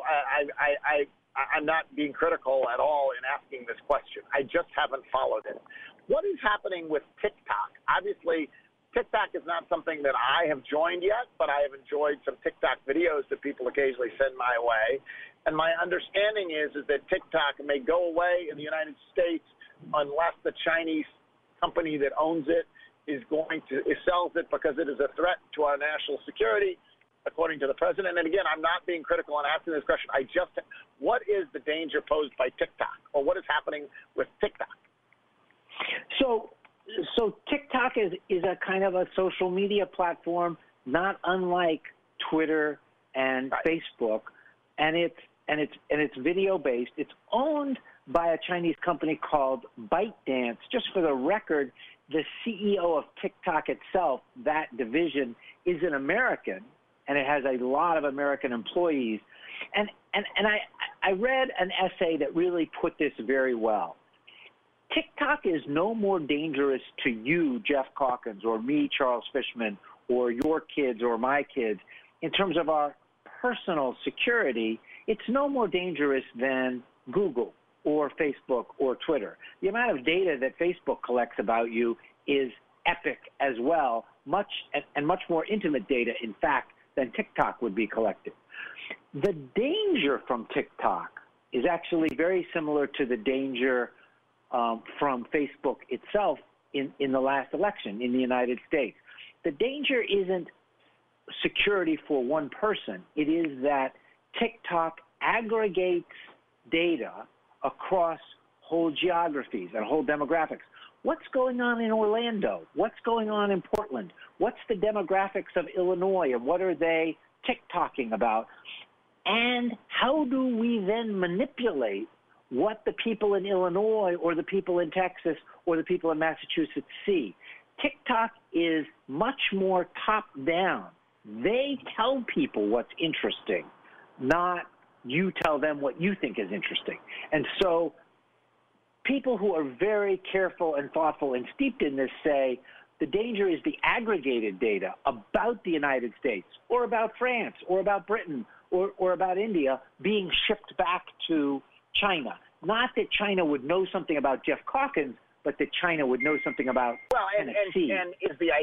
I'm not being critical at all in asking this question. I just haven't followed it. What is happening with TikTok? Obviously, TikTok is not something that I have joined yet, but I have enjoyed some TikTok videos that people occasionally send my way. And my understanding is that TikTok may go away in the United States unless the Chinese company that owns it sells it because it is a threat to our national security, according to the president. And again, I'm not being critical on asking this question. What is the danger posed by TikTok, or what is happening with TikTok? So TikTok is a kind of a social media platform, not unlike Twitter and Facebook, and it's video based. It's owned by a Chinese company called ByteDance. Just for the record, the CEO of TikTok itself, that division, is an American, and it has a lot of American employees. And I read an essay that really put this very well. TikTok is no more dangerous to you, Jeff Calkins, or me, Charles Fishman, or your kids or my kids, in terms of our personal security. It's no more dangerous than Google or Facebook or Twitter. The amount of data that Facebook collects about you is epic as well, much more intimate data, in fact, than TikTok would be collected. The danger from TikTok is actually very similar to the danger from Facebook itself in the last election in the United States. The danger isn't security for one person. It is that TikTok aggregates data across whole geographies and whole demographics. What's going on in Orlando? What's going on in Portland? What's the demographics of Illinois, and what are they TikToking about? And how do we then manipulate what the people in Illinois or the people in Texas or the people in Massachusetts see? TikTok is much more top-down. They tell people what's interesting, not you tell them what you think is interesting. And so people who are very careful and thoughtful and steeped in this say the danger is the aggregated data about the United States or about France or about Britain or about India being shipped back to China. Not that China would know something about Jeff Calkins, but that China would know something about Tennessee. And is the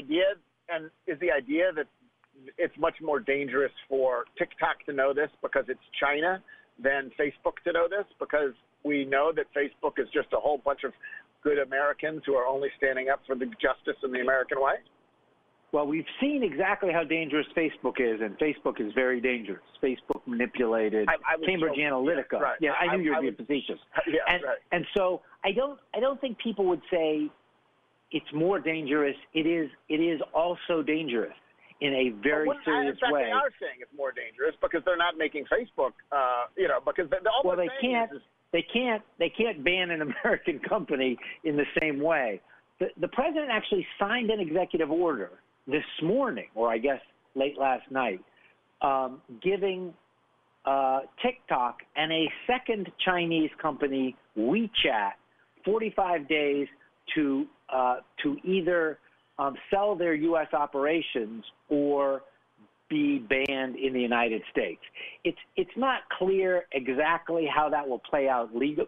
idea that it's much more dangerous for TikTok to know this because it's China than Facebook to know this, because we know that Facebook is just a whole bunch of good Americans who are only standing up for the justice in the American way? Well, we've seen exactly how dangerous Facebook is, and Facebook is very dangerous. Facebook manipulated Cambridge Analytica. Right. Yeah, I knew you were being facetious. Yeah, and so I don't think people would say it's more dangerous. It is also dangerous in a very serious way. They are saying it's more dangerous because they're not making Facebook, because they can't ban an American company in the same way. The president actually signed an executive order this morning, or I guess late last night, giving TikTok and a second Chinese company, WeChat, 45 days to either sell their U.S. operations or be banned in the United States. It's not clear exactly how that will play out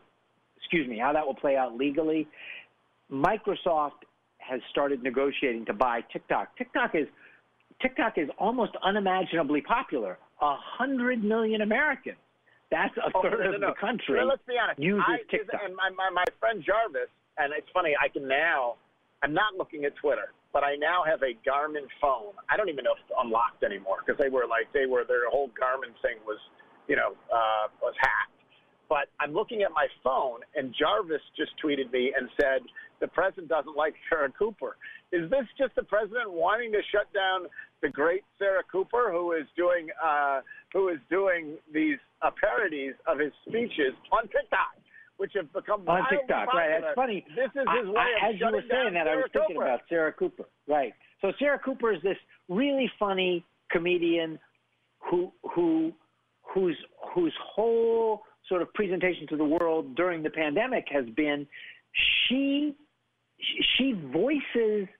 legally. Microsoft has started negotiating to buy TikTok. TikTok is almost unimaginably popular. 100 million Americans. That's a third of the country. Let's be honest. Uses TikTok. And my friend Jarvis, and it's funny, I'm not looking at Twitter, but I now have a Garmin phone. I don't even know if it's unlocked anymore because their whole Garmin thing was hacked. But I'm looking at my phone, and Jarvis just tweeted me and said the president doesn't like Sarah Cooper. Is this just the president wanting to shut down the great Sarah Cooper, who is doing these parodies of his speeches on TikTok, which have become on TikTok? Popular. Right, that's funny. This is his way of as you were saying that, I was thinking about Sarah Cooper. Right. So Sarah Cooper is this really funny comedian whose whole sort of presentation to the world during the pandemic has been she voices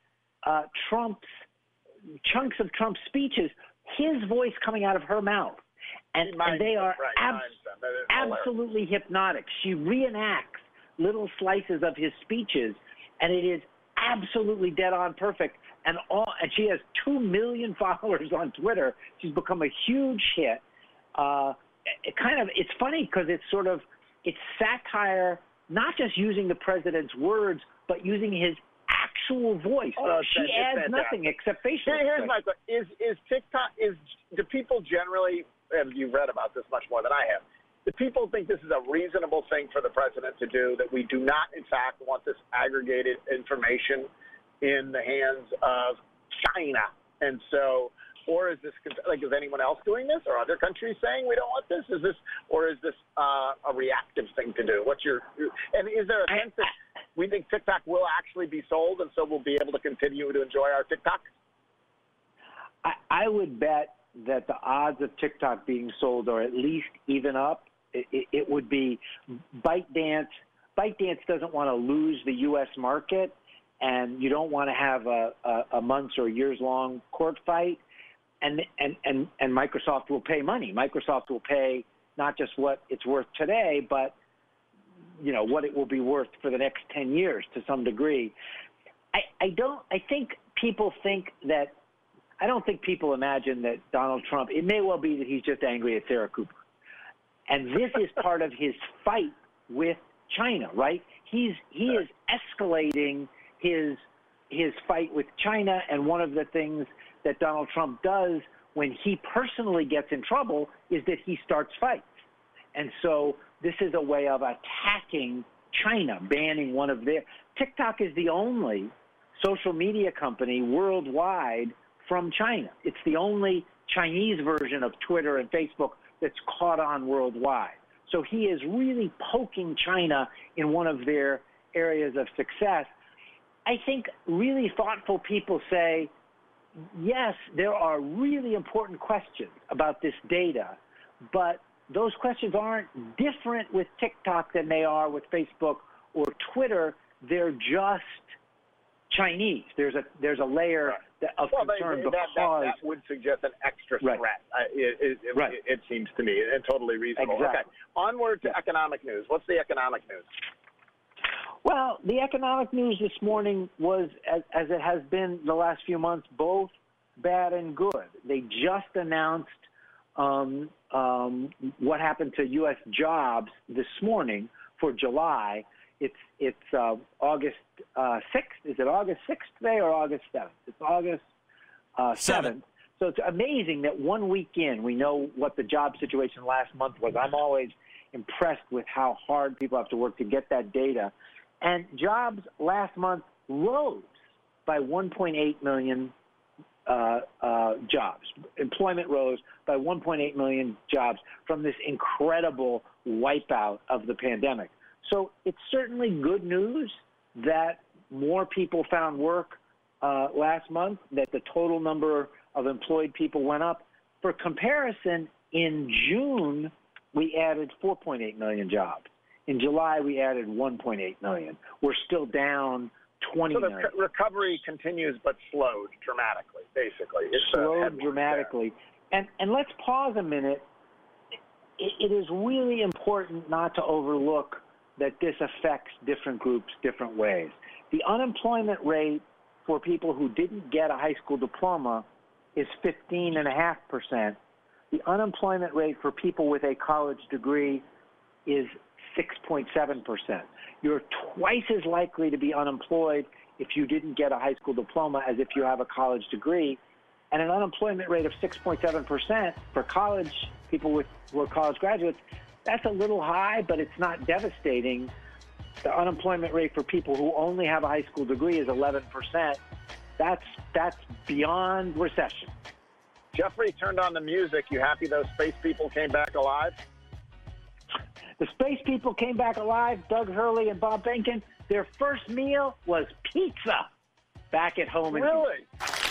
chunks of Trump's speeches, his voice coming out of her mouth. And they are absolutely hypnotic. She reenacts little slices of his speeches, and it is absolutely dead on perfect. And she has 2 million followers on Twitter. She's become a huge hit. It's funny because it's satire, not just using the president's words, but using his actual voice. She adds nothing except facial expression. Here's my question: Is TikTok? Do people generally? And you've read about this much more than I have. Do people think this is a reasonable thing for the president to do? That we do not, in fact, want this aggregated information in the hands of China, and so. Or is this is anyone else doing this? Or other countries saying we don't want this? Is this a reactive thing to do? And is there a sense that we think TikTok will actually be sold, and so we'll be able to continue to enjoy our TikTok? I would bet that the odds of TikTok being sold are at least even up. It would be ByteDance. ByteDance doesn't want to lose the U.S. market, and you don't want to have a months or years long court fight. And Microsoft will pay money. Microsoft will pay not just what it's worth today, but what it will be worth for the next 10 years to some degree. I don't think people imagine that Donald Trump, it may well be that he's just angry at Sarah Cooper. And this is part of his fight with China, right? He is escalating his fight with China, and one of the things that Donald Trump does when he personally gets in trouble is that he starts fights. And so this is a way of attacking China, banning one of their. TikTok is the only social media company worldwide from China. It's the only Chinese version of Twitter and Facebook that's caught on worldwide. So he is really poking China in one of their areas of success. I think really thoughtful people say, yes, there are really important questions about this data, but those questions aren't different with TikTok than they are with Facebook or Twitter. They're just Chinese. There's a layer of concern because that would suggest an extra threat. It seems to me, and totally reasonable. Exactly. Okay, onward to economic news. What's the economic news? Well, the economic news this morning was, as it has been the last few months, both bad and good. They just announced what happened to U.S. jobs this morning for July. It's August 6th. Is it August 6th today or August 7th? It's August 7th. So it's amazing that 1 week in, we know what the job situation last month was. I'm always impressed with how hard people have to work to get that data. And jobs last month rose by 1.8 million jobs. Employment rose by 1.8 million jobs from this incredible wipeout of the pandemic. So it's certainly good news that more people found work last month, that the total number of employed people went up. For comparison, in June, we added 4.8 million jobs. In July, we added 1.8 million. We're still down 20 million. So the recovery continues but slowed dramatically, basically. It's slowed dramatically. And let's pause a minute. It is really important not to overlook that this affects different groups different ways. The unemployment rate for people who didn't get a high school diploma is 15.5%. The unemployment rate for people with a college degree is 6.7%. You're twice as likely to be unemployed if you didn't get a high school diploma as if you have a college degree. And an unemployment rate of 6.7% for college people who are college graduates, that's a little high, but it's not devastating. The unemployment rate for people who only have a high school degree is 11%. That's beyond recession. Jeffrey turned on the music. You happy those space people came back alive? The space people came back alive. Doug Hurley and Bob Behnken, their first meal was pizza back at home. Really?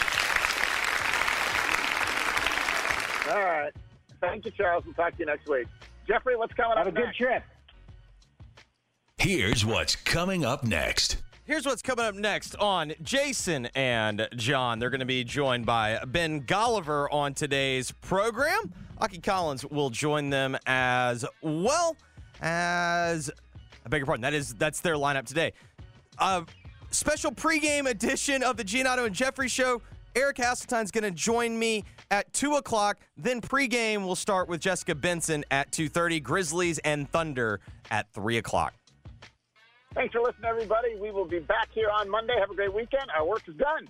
All right. Thank you, Charles. We'll talk to you next week. Jeffrey, what's coming up next? Have a good trip. Here's what's coming up next. Here's what's coming up next on Jason and John. They're going to be joined by Ben Golliver on today's program. Aki Collins will join them as well as, I beg your pardon, that's their lineup today. Special pregame edition of the Giannotto and Jeffrey Show. Eric Hasseltine's going to join me at 2 o'clock. Then pregame will start with Jessica Benson at 2:30. Grizzlies and Thunder at 3 o'clock. Thanks for listening, everybody. We will be back here on Monday. Have a great weekend. Our work is done.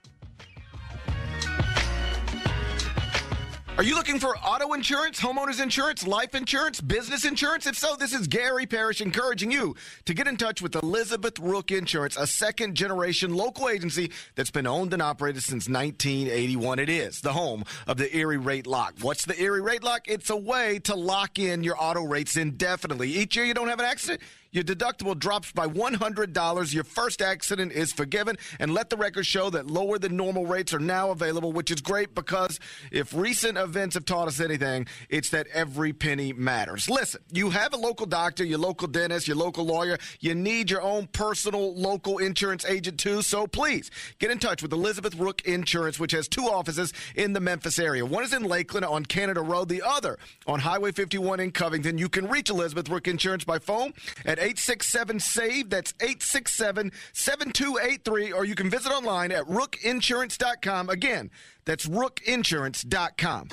Are you looking for auto insurance, homeowners insurance, life insurance, business insurance? If so, this is Gary Parrish encouraging you to get in touch with Elizabeth Rook Insurance, a second-generation local agency that's been owned and operated since 1981. It is the home of the Erie Rate Lock. What's the Erie Rate Lock? It's a way to lock in your auto rates indefinitely. Each year you don't have an accident, your deductible drops by $100. Your first accident is forgiven. And let the record show that lower than normal rates are now available, which is great because if recent events have taught us anything, it's that every penny matters. Listen, you have a local doctor, your local dentist, your local lawyer. You need your own personal local insurance agent too. So please get in touch with Elizabeth Rook Insurance, which has 2 offices in the Memphis area. One is in Lakeland on Canada Road, the other on Highway 51 in Covington. You can reach Elizabeth Rook Insurance by phone at at 867-SAVE. That's 867-7283. Or you can visit online at rookinsurance.com. Again, that's rookinsurance.com.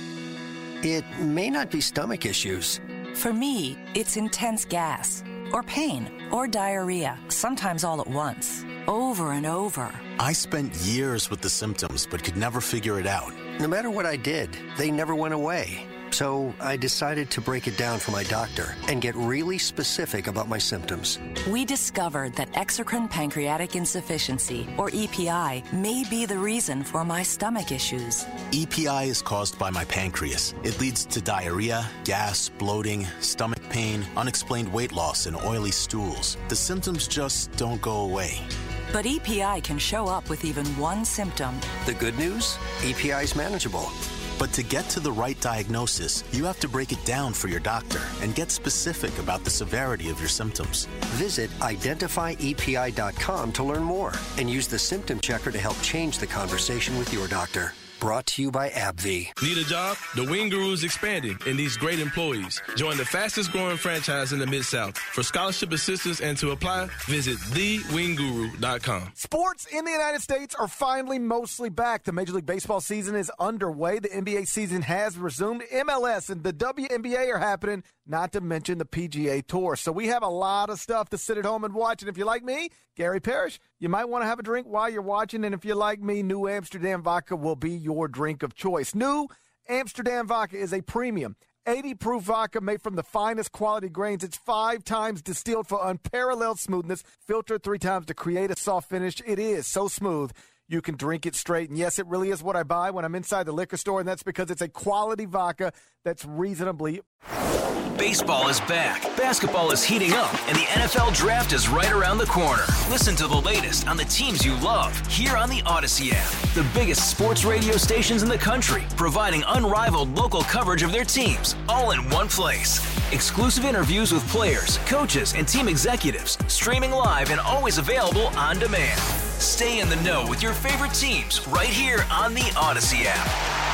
It may not be stomach issues. For me, it's intense gas, or pain, or diarrhea, sometimes all at once, over and over. I spent years with the symptoms, but could never figure it out. No matter what I did, they never went away. So I decided to break it down for my doctor and get really specific about my symptoms. We discovered that exocrine pancreatic insufficiency, or EPI, may be the reason for my stomach issues. EPI is caused by my pancreas. It leads to diarrhea, gas, bloating, stomach pain, unexplained weight loss, and oily stools. The symptoms just don't go away. But EPI can show up with even one symptom. The good news? EPI is manageable. But to get to the right diagnosis, you have to break it down for your doctor and get specific about the severity of your symptoms. Visit identifyepi.com to learn more and use the symptom checker to help change the conversation with your doctor. Brought to you by AbbVie. Need a job? The Wing Guru is expanding and needs great employees. Join the fastest growing franchise in the Mid-South. For scholarship assistance and to apply, visit thewingguru.com. Sports in the United States are finally mostly back. The Major League Baseball season is underway. The NBA season has resumed. MLS and the WNBA are happening, not to mention the PGA Tour. So we have a lot of stuff to sit at home and watch. And if you're like me, Gary Parrish, you might want to have a drink while you're watching. And if you're like me, New Amsterdam Vodka will be your drink of choice. New Amsterdam Vodka is a premium 80-proof vodka made from the finest quality grains. It's 5 times distilled for unparalleled smoothness, filtered 3 times to create a soft finish. It is so smooth you can drink it straight. And yes, it really is what I buy when I'm inside the liquor store, and that's because it's a quality vodka that's reasonably. Baseball is back, basketball is heating up, and the NFL Draft is right around the corner. Listen to the latest on the teams you love here on the Odyssey app. The biggest sports radio stations in the country, providing unrivaled local coverage of their teams, all in one place. Exclusive interviews with players, coaches, and team executives, streaming live and always available on demand. Stay in the know with your favorite teams right here on the Odyssey app.